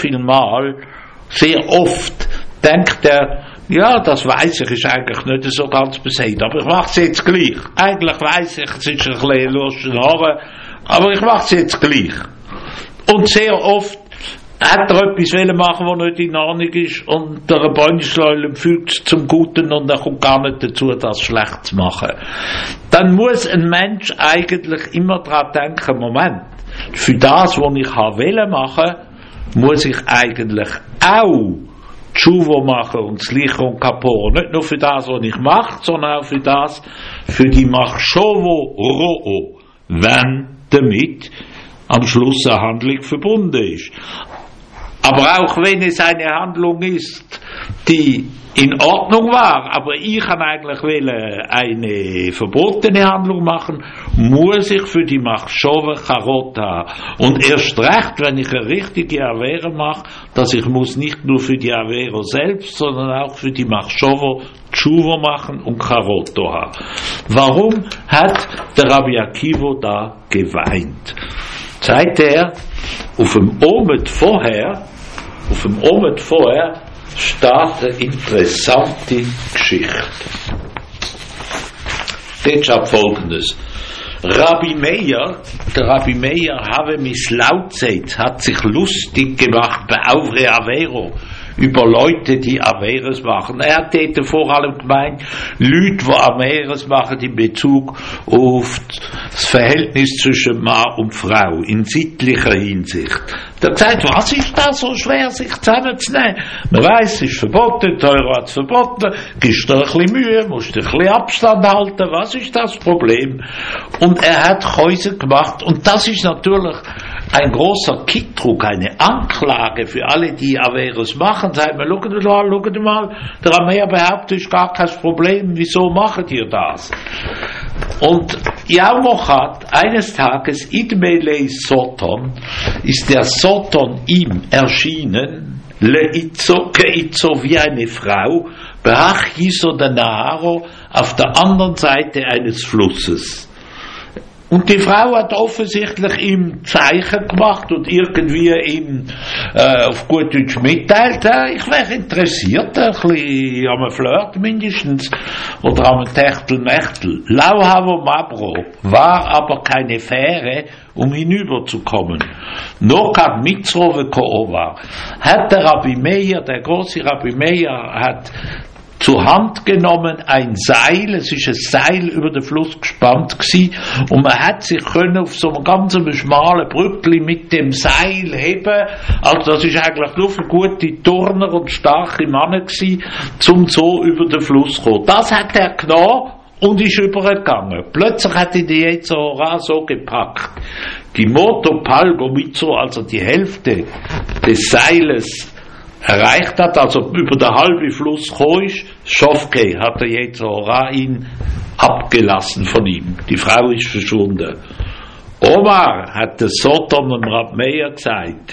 oft denkt er, ja, das weiß ich, ist eigentlich nicht so ganz beseit, aber ich mache es jetzt gleich. Eigentlich weiß ich, es ist ein bisschen lustig, aber ich mache es jetzt gleich. Und sehr oft hat er etwas machen, was nicht in Ordnung ist, und der Rabbinischleulem fügt es zum Guten und er kommt gar nicht dazu, das schlecht zu machen. Dann muss ein Mensch eigentlich immer daran denken, Moment, für das, was ich machen will, muss ich eigentlich auch Tshuva machen und Slicha und Kapor. Nicht nur für das, was ich mache, sondern auch für die Machshovo Ro'o, wenn damit am Schluss eine Handlung verbunden ist. Aber auch wenn es eine Handlung ist, die in Ordnung war, aber ich kann eigentlich eine verbotene Handlung machen, muss ich für die Machshove Charot haben. Und erst recht, wenn ich eine richtige Avera mache, dass ich muss nicht nur für die Avera selbst, sondern auch für die Machshove Tshuva machen und Charot haben. Warum hat der Rabbi Akiva da geweint? Seit er auf dem Omet vorher steht eine interessante Geschichte. Dort steht Folgendes. Der Rabbi Meir habe mislautzeit, hat sich lustig gemacht bei Avrei Avero über Leute, die Averes machen. Er hat dort vor allem gemeint, Leute, die Averes machen in Bezug auf das Verhältnis zwischen Mann und Frau in sittlicher Hinsicht. Er hat gesagt, was ist das so schwer, sich zusammenzunehmen? Man weiss, es ist verboten, Teure hat es verboten, gibst dir ein bisschen Mühe, musst dir ein bisschen Abstand halten, was ist das Problem? Und er hat Häuser gemacht, und das ist natürlich ein großer Kittdruck, eine Anklage für alle, die Averes machen. Sagt man, schaut mal, der Rameir behauptet, ist gar kein Problem, wieso macht ihr das? Und Yaumochat, eines Tages, Idmelei Soton, ist der Soton ihm erschienen, Leitzo wie eine Frau, Beach Yiso de Naharo, auf der anderen Seite eines Flusses. Und die Frau hat offensichtlich ihm Zeichen gemacht und irgendwie ihm auf gut Deutsch mitteilt, ich wäre interessiert, ein bisschen an einem Flirt mindestens, oder an einem Techtelmechtel. Lauhavo Mabro war aber keine Fähre, um hinüberzukommen. Nokad Mitzrove Koova hat der Rabbi Meir, der große Rabbi Meir, hat zur Hand genommen ein Seil, es ist ein Seil über den Fluss gespannt gewesen, und man hat sich können auf so einem ganz schmalen Brückli mit dem Seil heben, also das ist eigentlich nur für gute Turner und starke Männer gewesen, zum so über den Fluss zu kommen. Das hat er genommen und ist übergegangen. Plötzlich hat ihn die Yetzirah so gepackt. Die Motopalgo Mitzo, also die Hälfte des Seiles, erreicht hat, also über den halben Fluss gekommen ist, Schofke hat der Yetzirah ihn abgelassen von ihm. Die Frau ist verschwunden. Omar hat der Soton und Rab Meir gesagt,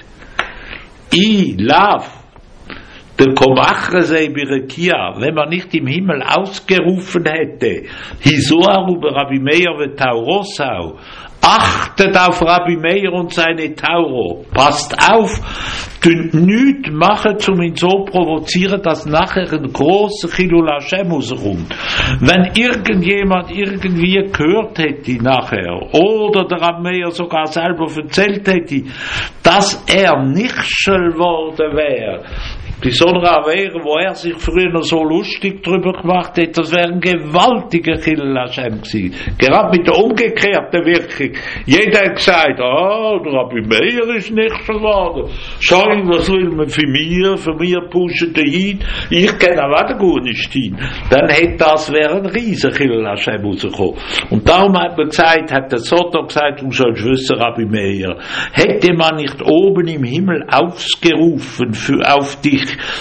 Lav, der Komachre sei Birakia, wenn man nicht im Himmel ausgerufen hätte, Hisoar über Rabbi Meir ve Taurosau, achtet auf Rabbi Meir und seine Tauro, passt auf, dünnt nüt machen, um ihn so provozieren, dass nachher ein grosser Chilul Hashem rauskommt. Wenn irgendjemand irgendwie gehört hätte nachher, oder der Rabbi Meir sogar selber erzählt hätte, dass er Nichschel worden wäre, die so eine Avera, wo er sich früher noch so lustig drüber gemacht hat, das wäre ein gewaltiger Chilul Hashem gewesen. Gerade mit der umgekehrten Wirkung. Jeder hat gesagt, der Rabbi Meir ist nicht geworden. Schau, was will man für mir pushen dahin, ich kenne auch gut nicht hin. Dann hätte das wäre ein riesen Chilul Hashem rausgekommen. Und darum hat man gesagt, hat der Soto gesagt, du sollst wissen, Rabbi Meir, hätte man nicht oben im Himmel ausgerufen auf dich,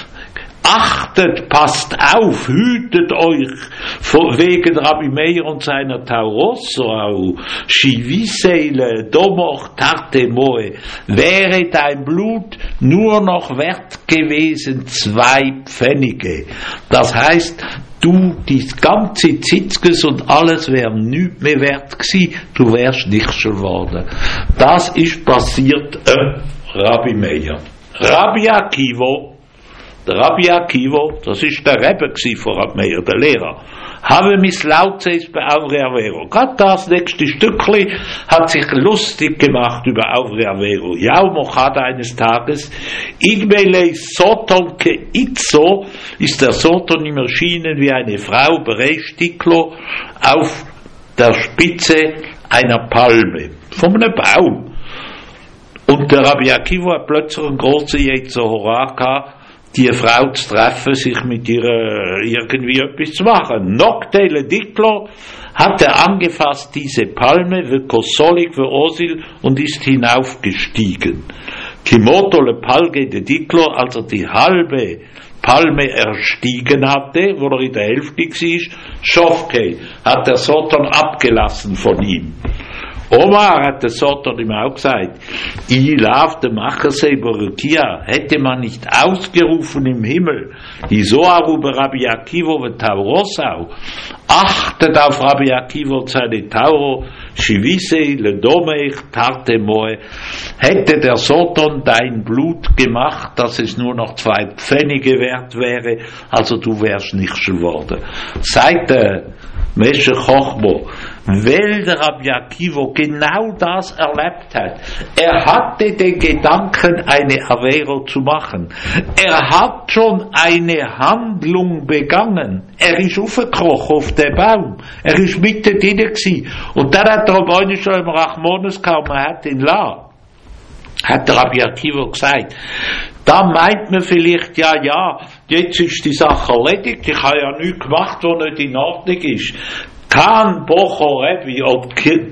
achtet, passt auf, hütet euch wegen Rabbi Meir und seiner Taurosso, Shiviseile, Domoch, Tarte Moe, wäre dein Blut nur noch wert gewesen 2 Pfennige. Das heißt, die ganze Zitzkes und alles wäre nichts mehr wert gewesen, du wärst nicht schon worden. Das ist passiert Rabbi Meir. Rabbi Akiva, der Rabbi Akiva, das ist der Rebbe von Rabbi Meir, der Lehrer, habe mislautzeis bei Avrei Avero. Gerade das nächste Stückchen hat sich lustig gemacht über Avrei Avero. Yaumochat eines Tages, Igmelei Soton ke Itzo, ist der Soton ihm erschienen wie eine Frau, Berestiklo, auf der Spitze einer Palme, von einem Baum. Und der Rabbi Akiva hat plötzlich einen großen Yetzirah gehabt, die Frau zu treffen, sich mit ihr irgendwie etwas zu machen. Noctele Diclo hat er angefasst diese Palme, wie Kosolik, wie Osil, und ist hinaufgestiegen. Kimoto le Palge de Diclo, als er die halbe Palme erstiegen hatte, wo er in der Hälfte war, Schofke, hat der Soton abgelassen von ihm. Omar hat der Soton ihm auch gesagt, ich laufte Machase Borukia, hätte man nicht ausgerufen im Himmel, die Soaru Rabbi Akiva ve Taurosau, achtet auf Rabbi Akiva und seine Tauro, Shivise le Domeich Tarte Moe, hätte der Soton dein Blut gemacht, dass es nur noch 2 Pfennige wert wäre, also du wärst nicht geworden. Seit der Mesche Chochmo, weil der Rabbi Akiva genau das erlebt hat. Er hatte den Gedanken, eine Avero zu machen. Er hat schon eine Handlung begangen. Er ist aufgekrochen auf den Baum. Er ist mitten drin gewesen. Und dann hat der Rabbi schon im Rachmones kaum, man hat ihn la. Hat der Rabbi Akiva gesagt. Da meint man vielleicht, ja, jetzt ist die Sache erledigt, ich habe ja nichts gemacht, was nicht in Ordnung ist. Kan Bocho Rebbi, ob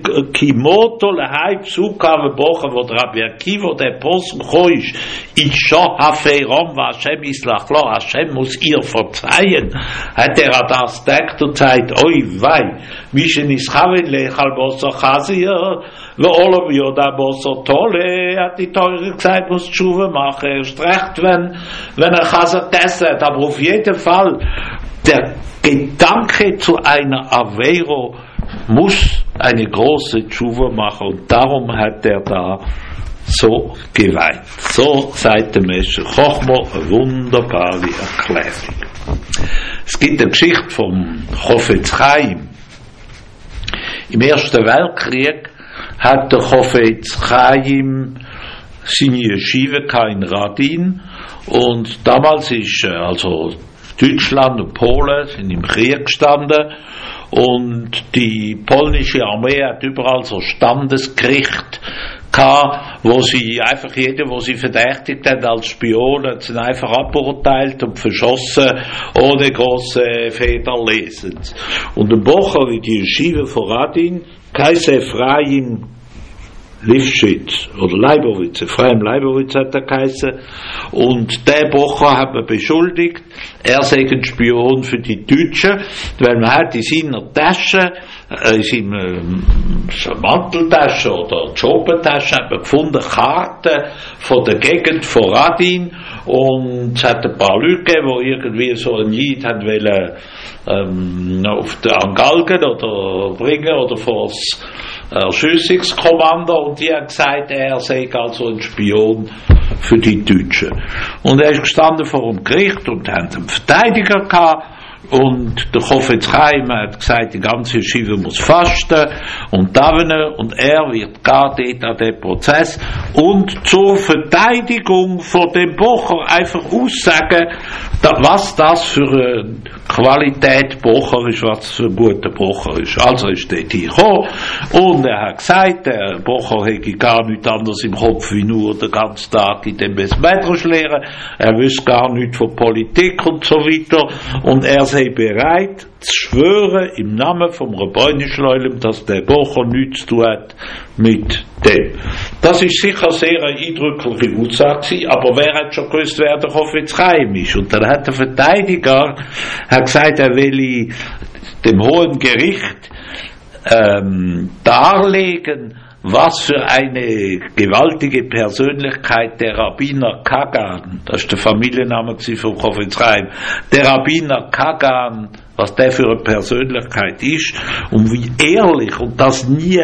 Kimoto lehaib Sukave Bocho, wo der Rabbi Akiva, der Posum ist, ich schon Hafeirom, was Hashem ist lachlo, Hashem muss ihr verzeihen, hat er das gedacht und sagt, oi wei, mischen is Chavin lechal Bosso Chazir, wo Olov Yoda Bosso Tole, hat die Teure gesagt, muss Tshuva machen, erst recht, wenn er Chazer testet, aber auf jeden Fall, der Gedanke zu einer Avero muss eine große Tshuva machen und darum hat er da so geweint. So sagt der Mesche Chochmo, eine wunderbare Erklärung. Es gibt eine Geschichte vom Chofetz Chaim. Im Ersten Weltkrieg hat der Chofetz Chaim seine Yeshiva in Radin und damals ist Deutschland und Polen sind im Krieg gestanden und die polnische Armee hat überall so Standesgericht gehabt, wo sie einfach jeden, wo sie verdächtigt hat als Spion, hat sie einfach aburteilt und verschossen, ohne grosse Federlesen. Und der Bocher, wie die Yeshiva von Radin, Kaiser Ephraim Lifschitz oder Leibowitz, Ephraim Leibowitz hat er geheißen, und der Bocher hat man beschuldigt, er sei ein Spion für die Deutschen, weil man hat in seiner Tasche, in seiner Manteltasche oder Jobentasche hat man gefunden Karten von der Gegend von Radin, und es hat ein paar Leute gegeben, die irgendwie so ein Jid haben wollen, auf den Galgen oder bringen oder vor das Erschüssungskommando, und die haben gesagt, er sei also ein Spion für die Deutschen. Und er ist gestanden vor dem Gericht und hat einen Verteidiger gehabt, und der Chofetz Chaim hat gesagt, die ganze Yeshiva muss fasten und davenen, und er wird gar dort an den Prozess und zur Verteidigung von dem Bocher einfach aussagen, was das für eine Qualität Bocher ist, was für ein guter Bocher ist. Also ist dort hier gekommen und er hat gesagt, der Bocher hätte gar nichts anderes im Kopf wie nur den ganzen Tag in dem Besmedrash lehren, er wüsste gar nichts von Politik und so weiter, und er sei bereit zu schwören im Namen vom Rabbeinu Shloilem, dass der Bocher nichts zu tun hat mit dem. Das ist sicher sehr eine eindrückliche Aussage, aber wer hat schon gewusst, wer der Chofetz Chaim ist? Und dann hat der Verteidiger gesagt, er will dem Hohen Gericht darlegen, was für eine gewaltige Persönlichkeit der Rabbiner Kagan, das ist der Familienname von Chofetz Chaim, der Rabbiner Kagan, was der für eine Persönlichkeit ist und wie ehrlich, und das nie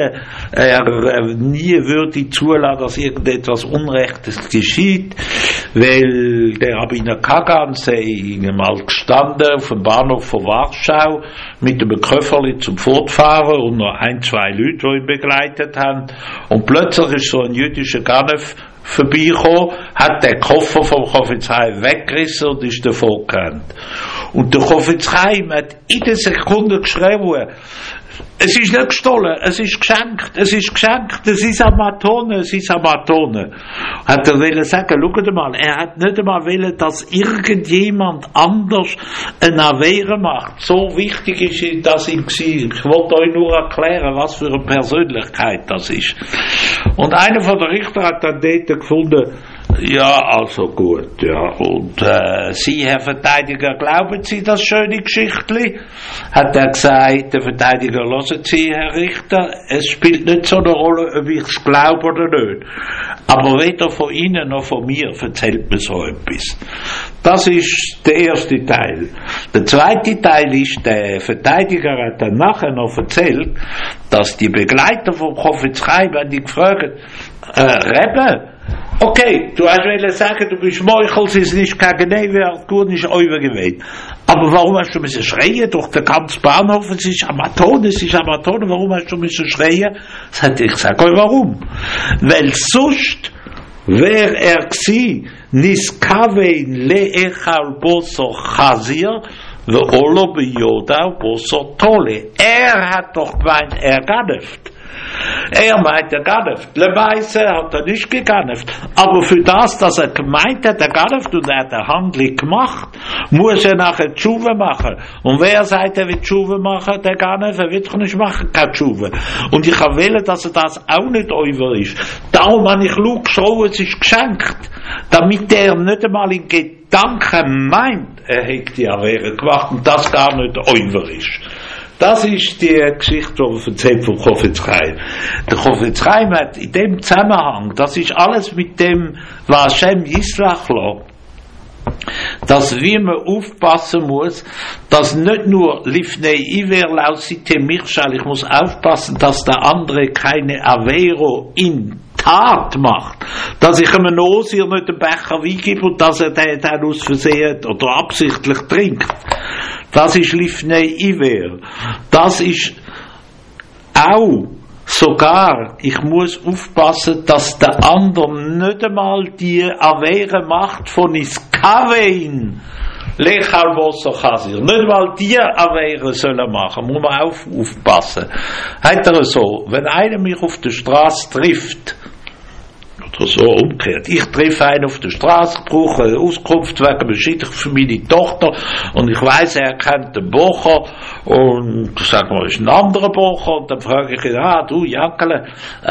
würde zulassen, dass irgendetwas Unrechtes geschieht, weil der Rabbiner Kagan sei mal gestanden auf dem Bahnhof von Warschau mit einem Köfferli zum Fortfahren und noch 1, 2 Leute, die ihn begleitet haben, und plötzlich ist so ein jüdischer Ganef vorbeigekommen, hat den Koffer vom Chofetz Chaim weggerissen und ist davon gerannt. Und der Chofetz Chaim hat in der Sekunde geschrieben, es ist nicht gestohlen, es ist geschenkt, es ist Amatone. Hat er wollen sagen, schaut mal, er hat nicht einmal wollen, dass irgendjemand anders eine Avere macht. So wichtig ist ihm das ihm gewesen. Ich wollte euch nur erklären, was für eine Persönlichkeit das ist. Und einer von der Richter hat dann dort gefunden, ja, also gut, ja. Und Sie, Herr Verteidiger, glauben Sie das schöne Geschichtli? Hat er gesagt, der Verteidiger, hören Sie, Herr Richter, es spielt nicht so eine Rolle, ob ich es glaube oder nicht. Aber weder von Ihnen noch von mir erzählt mir so etwas. Das ist der erste Teil. Der zweite Teil ist, der Verteidiger hat dann nachher noch erzählt, dass die Begleiter vom Chofetz Chaim, wenn die gefragt, Rebbe, okay, du hast wollen sagen, du bist Meuchel, es ist nicht gegen Neuwert, gut, nicht euer gewesen. Aber warum hast du müssen schreien durch den ganzen Bahnhof? Es ist Amatone, warum hast du müssen schreien? Ich sage euch warum. Weil sonst wäre er gsi, niskavein leechal boso chazir, ve'olo beyodau boso tole. Er hat doch gemeint, er ganeft. Er meint, er ganeft. Leweise hat er nicht geganeft. Aber für das, dass er gemeint hat, er ganeft und er hat eine Handlung gemacht, muss er nachher Tschuwe machen. Und wer sagt, er wird Tschuwe machen, der ganeft, er wird nicht machen, keine Tschuwe. Und ich will, dass er das auch nicht euer ist. Darum habe ich Luke geschrieben, es ist geschenkt. Damit er nicht einmal in Gedanken meint, er hätte die Avere gemacht und das gar nicht euer ist. Das ist die Geschichte, die erzählt vom Chofetz Chaim. Der Chofetz Chaim hat in dem Zusammenhang, das ist alles mit dem, was Hashem Yislach lässt, dass wie man aufpassen muss, dass nicht nur Lifnei Iver lausite Michshal, ich muss aufpassen, dass der andere keine Avero in Tat macht, dass ich einem Nosir nicht den Becher Wein gebe und dass er den aus Versehen oder absichtlich trinkt. Das ist Lifnei Iver. Das ist auch sogar, ich muss aufpassen, dass der andere nicht einmal die Avere macht von Iskavein. Lechal Wasser Chasir. Nicht mal die Avere sollen machen. Muss man aufpassen. Hat er so, wenn einer mich auf der Straße trifft, oder so umgekehrt. Ich treffe einen auf der Straße, brauche eine Auskunft wegen einem Schiedich für meine Tochter und ich weiss, er kennt den Bocher und sag mal, ist ein anderer Bocher und dann frage ich ihn, du Jankele,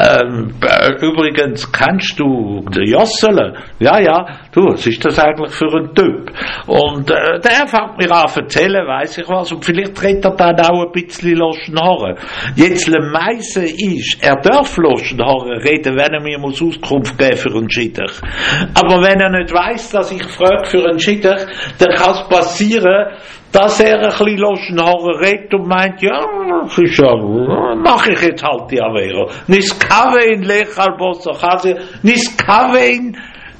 übrigens kennst du den Jossele? Ja, du, was ist das eigentlich für ein Typ? Und der fängt mir an zu erzählen, weiss ich was, und vielleicht redet er dann auch ein bisschen Loschenhaare. Jetzt le Meise ist, er darf Loschenhaare reden, wenn er mir muss Auskunft geben für einen Schiedich. Aber wenn er nicht weiss, dass ich frage für einen Schiedich, dann kann es passieren, dass er ein bisschen Loschenhaare redet und meint, ja, mach ich jetzt halt die Avero. Niskavein lechal bosso chazir, niskavein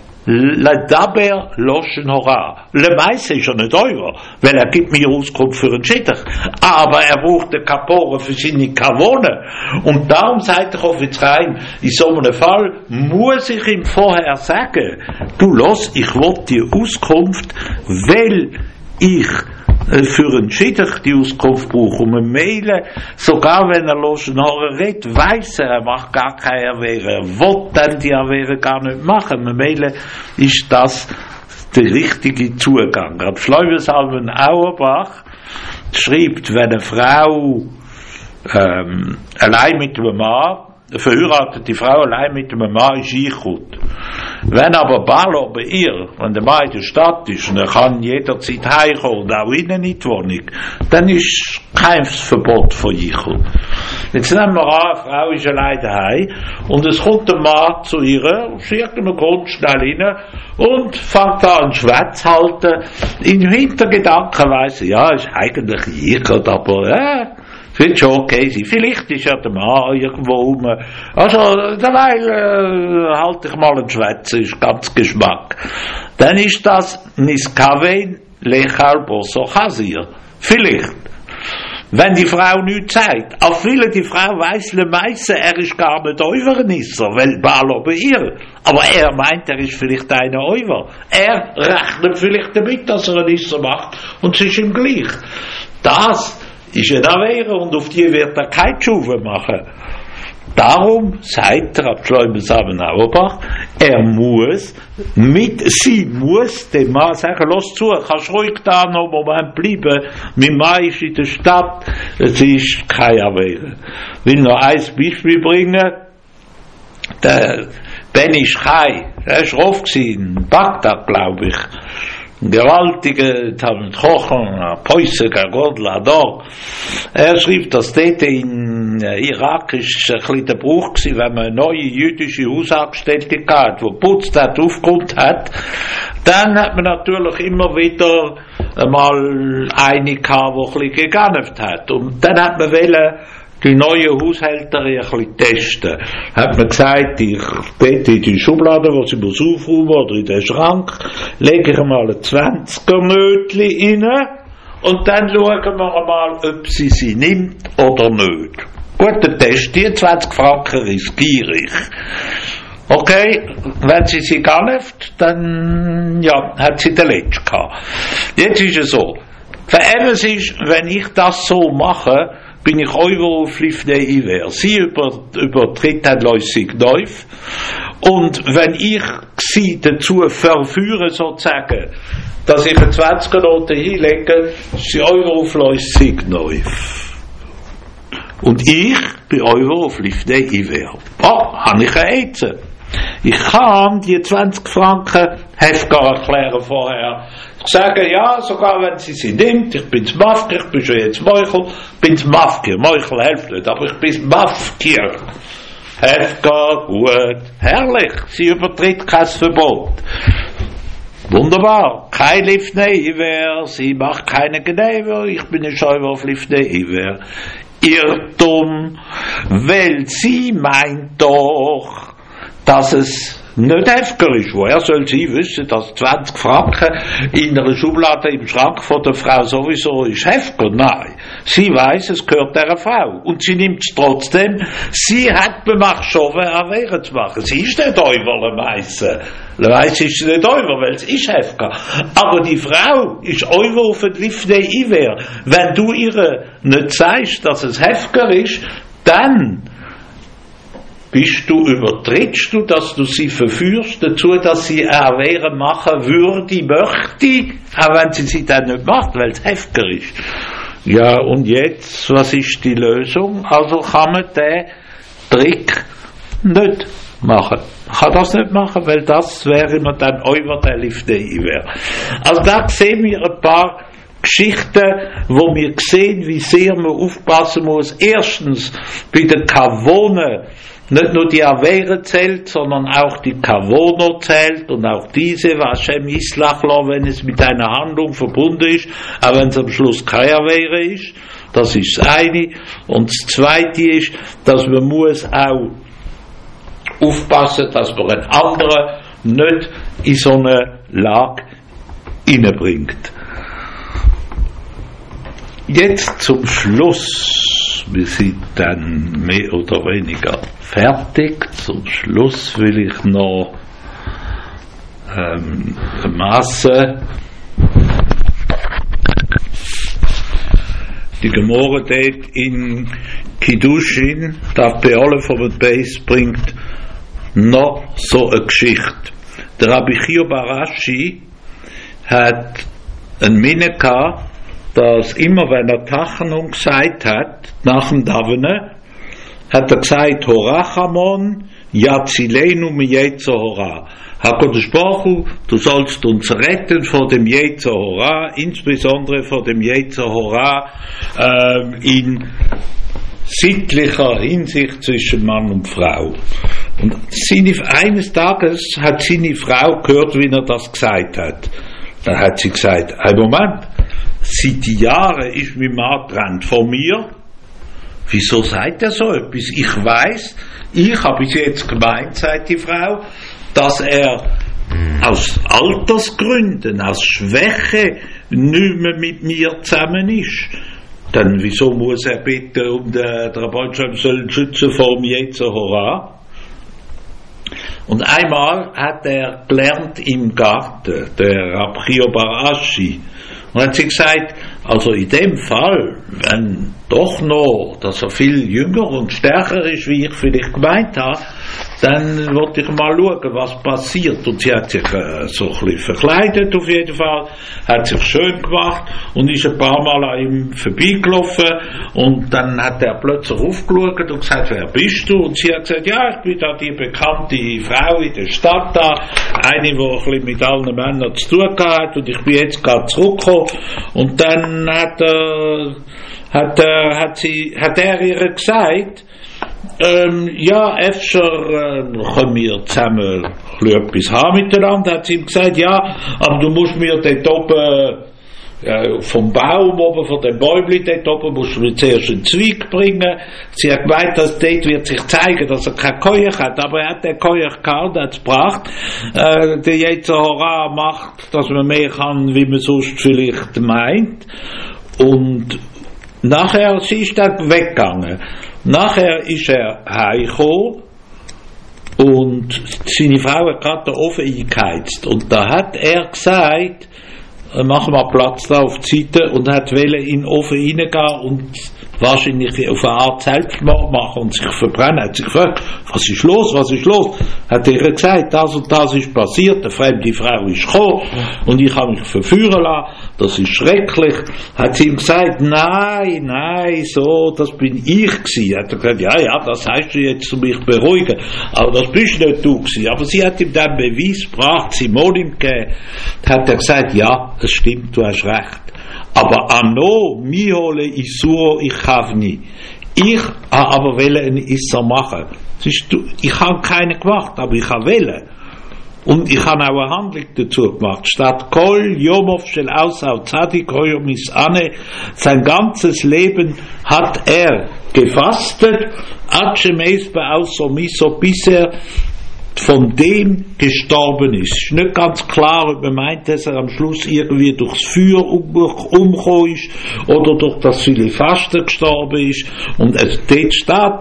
Ladaber Loschen Hora. Le Meise ist ja nicht euer, weil er gibt mir Auskunft für einen Schiddich. Aber er braucht eine Kapore für seine Kavone. Und darum sagt der Chofetz Chaim, in so einem Fall muss ich ihm vorher sagen, du los, ich will die Auskunft, weil ich für einen Schiddich die Auskunft brauche, um ein Mailen, sogar wenn er Loschenhaare redet, weiss er macht gar keine Avere, er will dann die Avere gar nicht machen. Ein Mailen ist das der richtige Zugang. Ab Schleubersalmen Auerbach schreibt, wenn eine Frau allein mit einem Mann, verheiratet die Frau allein mit einem Mann ist Eichhut. Wenn aber Balo bei ihr, wenn der Mann in der Stadt ist und er kann jederzeit heimkommen und auch innen in die Wohnung, dann ist kein Verbot von Eichhut. Jetzt nehmen wir an, eine Frau ist allein daheim und es kommt ein Mann zu ihr, aus irgendeinem Grund schnell rein und fängt an Schwätz halten. Im Hintergedanken weiss sie, ja, ist eigentlich Eichhut, aber wird schon okay sein. Vielleicht ist ja der Mann irgendwo rum. Also, derweil halte ich mal ein Schwätze, ist ganz Geschmack. Dann ist das Niskavein lechal bosso chazir. Vielleicht. wenn die Frau nichts sagt. Auch viele, die Frau weiss le meisse, er ist gar nicht Euvernisser, weil Balo bei ihr. Aber er meint, er ist vielleicht eine Euver. Er rechnet vielleicht damit, dass er einen Isser macht, und es ist ihm gleich. Das ist ein Avera, und auf die wird er keine Schufe machen. Darum sagt der Abschleume Samen Auerbach, sie muss dem Mann sagen, lass zu, kannst ruhig da noch einen Moment bleiben, mein Mann ist in der Stadt, es ist keine Avera. Ich will noch ein Beispiel bringen, der Benny Schei, der war oft in Bagdad, glaube ich, ein gewaltiger, mit Kochen, Päuse, Gagodla, da. Er schrieb, dass dort in Irak ist ein bisschen der Bruch gewesen, wenn man eine neue jüdische Hausangestellte gehabt, die geputzt hat, aufgeräumt hat, dann hat man natürlich immer wieder einmal eine gehabt, die ein bisschen geganeft hat. Und dann hat man die neue Haushälterin ein bisschen testen. Hat man gesagt, ich bete in die Schublade, wo sie muss aufräumen, oder in den Schrank, lege ich mal ein 20er-Nötchen rein, und dann schauen wir mal, ob sie nimmt oder nicht. Guter Test, die 20 Franken riskiere ich. Okay, wenn sie ganeft, dann, ja, hat sie den Letzten gehabt. Jetzt ist es so. Verändert ist, wenn ich das so mache, bin ich Euro-Flifne Iver. Sie übertritt ein läusig Neuf. Und wenn ich sie dazu verführe, sozusagen, dass ich eine 20er-Note hinlege, ist sie Euro-Läusig Neuf. Und ich bin Euro-Flifne Iver. Habe ich eine Eize. Ich kann die 20 Franken Hefgar erklären vorher. Sagen, ja, sogar wenn sie nimmt, ich bin's Mafkir, ich bin schon jetzt Meuchel, bin's Mafkir, Meuchel hilft nicht, aber ich bin's Mafkir. Hefgar, gut, herrlich, sie übertritt kein Verbot. Wunderbar, kein Lifnei Iver, sie macht keine Gneiver, ich bin ein Schäufer auf Lifnei Iver. Irrtum, weil sie meint doch, dass es nicht heftiger ist. Woher soll sie wissen, dass 20 Franken in einer Schublade im Schrank von der Frau sowieso ist heftiger? Nein. Sie weiß, es gehört der Frau. Und sie nimmt es trotzdem. Sie hat gemacht, schon Avera zu machen. Sie ist nicht Euver, Meisse. Weiss ist sie nicht Euver, weil es ist heftiger. Aber die Frau ist Euver auf den Lifnei Iver. Wenn du ihr nicht sagst, dass es heftiger ist, dann übertrittst du, dass du sie verführst dazu, dass sie Avera machen würde, möchte, auch wenn sie dann nicht macht, weil es heftiger ist. Ja, und jetzt, was ist die Lösung? Also kann man den Trick nicht machen. Man kann das nicht machen, weil das wäre immer dann über der Lifnei Iver. Also da sehen wir ein paar Geschichten, wo wir sehen, wie sehr man aufpassen muss. Erstens, bei den Kavonen, nicht nur die Avera zählt, sondern auch die Kavono zählt und auch diese, was Hashem Islach la, wenn es mit einer Handlung verbunden ist, auch wenn es am Schluss keine Avera ist. Das ist das eine. Und das zweite ist, dass man muss auch aufpassen, dass man einen anderen nicht in so eine Lage hineinbringt. Jetzt zum Schluss, wir sind dann mehr oder weniger fertig. Zum Schluss will ich noch Masse die Gemorre dort in Kiddushin, da Beole vom Beis bringt noch so eine Geschichte. Der Rabbi Chio Barashi hat ein Minne gehabt, dass immer wenn er Tachanung gesagt hat, nach dem Davene, hat er gesagt, Horachamon, Yatzilenu mi Yetzer Hora. HaKadosh Baruch Hu, du sollst uns retten vor dem Yetzer Hora, insbesondere vor dem Yetzer Hora in sittlicher Hinsicht zwischen Mann und Frau. Und eines Tages hat seine Frau gehört, wie er das gesagt hat. Dann hat sie gesagt, ein Moment, seit Jahren ist mein Mann getrennt von mir. Wieso sagt er so etwas? Ich weiß, ich habe bis jetzt gemeint, sagt die Frau, dass er aus Altersgründen, aus Schwäche nicht mehr mit mir zusammen ist. Dann wieso muss er bitten, der Rabbi soll schützen vor dem Yetzer Hara? Und einmal hat er gelernt im Garten, der Rab Chio bar Ashi, und hat sich gesagt, also in dem Fall, wenn doch noch, dass er viel jünger und stärker ist, wie ich vielleicht gemeint habe, dann wollte ich mal schauen, was passiert. Und sie hat sich so ein bisschen verkleidet auf jeden Fall, hat sich schön gemacht und ist ein paar Mal an ihm vorbeigelaufen und dann hat er plötzlich aufgeschaut und gesagt, wer bist du? Und sie hat gesagt, ja, ich bin da die bekannte Frau in der Stadt da, eine, die ein bisschen mit allen Männern zu tun hat und ich bin jetzt gerade zurückgekommen. Und dann hat er ihr gesagt, ja, öfter können wir zusammen etwas haben miteinander, hat sie ihm gesagt, ja, aber du musst mir dort oben vom Baum oben, von dem Bäumchen dort oben, musst du mir zuerst einen Zweig bringen. Sie hat gemeint, dass dort wird sich zeigen, dass er kein Keuch hat, aber er hat den Keuch gehabt, hat es gebracht. Der Yetzer Hara macht, dass man mehr kann, wie man sonst vielleicht meint. Und nachher, sie ist dann weggegangen. Nachher ist er heimgekommen und seine Frau hat gerade den Ofen eingeheizt. Und da hat er gesagt, machen wir Platz da auf die Seite und hat in den Ofen reingehen und wahrscheinlich auf eine Art Selbstmord machen und sich verbrennen. Hat sich gefragt, was ist los? Hat er gesagt, das und das ist passiert, eine fremde Frau ist gekommen und ich habe mich verführen lassen, das ist schrecklich. Hat sie ihm gesagt, nein, so, das bin ich gewesen. Hat er gesagt, ja, das heißt du jetzt, um mich beruhigen, aber das bist nicht du gewesen. Aber sie hat ihm dann Beweis gebracht, Simonim gegeben, hat er gesagt, ja, es stimmt, du hast recht. Aber anno, mi hole Isur, ich habe nie. Ich habe aber einen Isser machen. Ich habe keinen gemacht, aber ich habe wollen. Und ich habe auch eine Handlung dazu gemacht. Statt Kol, Yomov, Shel Ausau, Tzadik, Hoyom, Isane, sein ganzes Leben hat er gefastet, Atschemeis, Beauso, Miso, bis er von dem gestorben ist. Es ist nicht ganz klar, ob man meint, dass er am Schluss irgendwie durchs Feuer umgekommen ist oder durch das viele Fasten gestorben ist. Und dort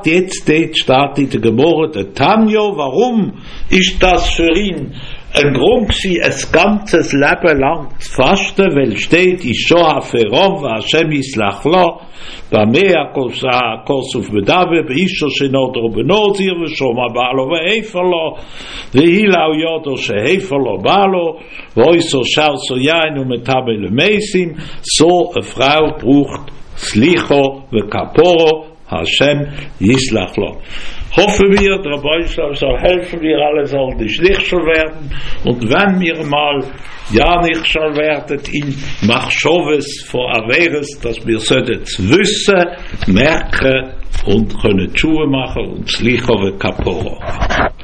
steht in der Gemorre der Tanjo, warum ist das für ihn ein Grund gewesen, ein ganzes Leben lang zu fasten, weil steht, Ishoa Ferom, Hashem Yislach Lo, Bamea Kosuf Bedave, Beisho Shenodro Benozir, Shoma Balo Veheferlo, Vehilau Yodo Sheheferlo Balo, Voiso Shalso Yain Metabele Meisim, so eine Frau braucht Slicho Vekaporo, Hashem Yislach Lo. Hoffen wir, der Rabbi soll helfen, wir alle sollen nicht schon werden. Und wenn wir mal ja nicht schon werden, in Machschoves vor Averes, dass wir sollten wissen, merken und können Schuhe machen und Slichove Kaporo.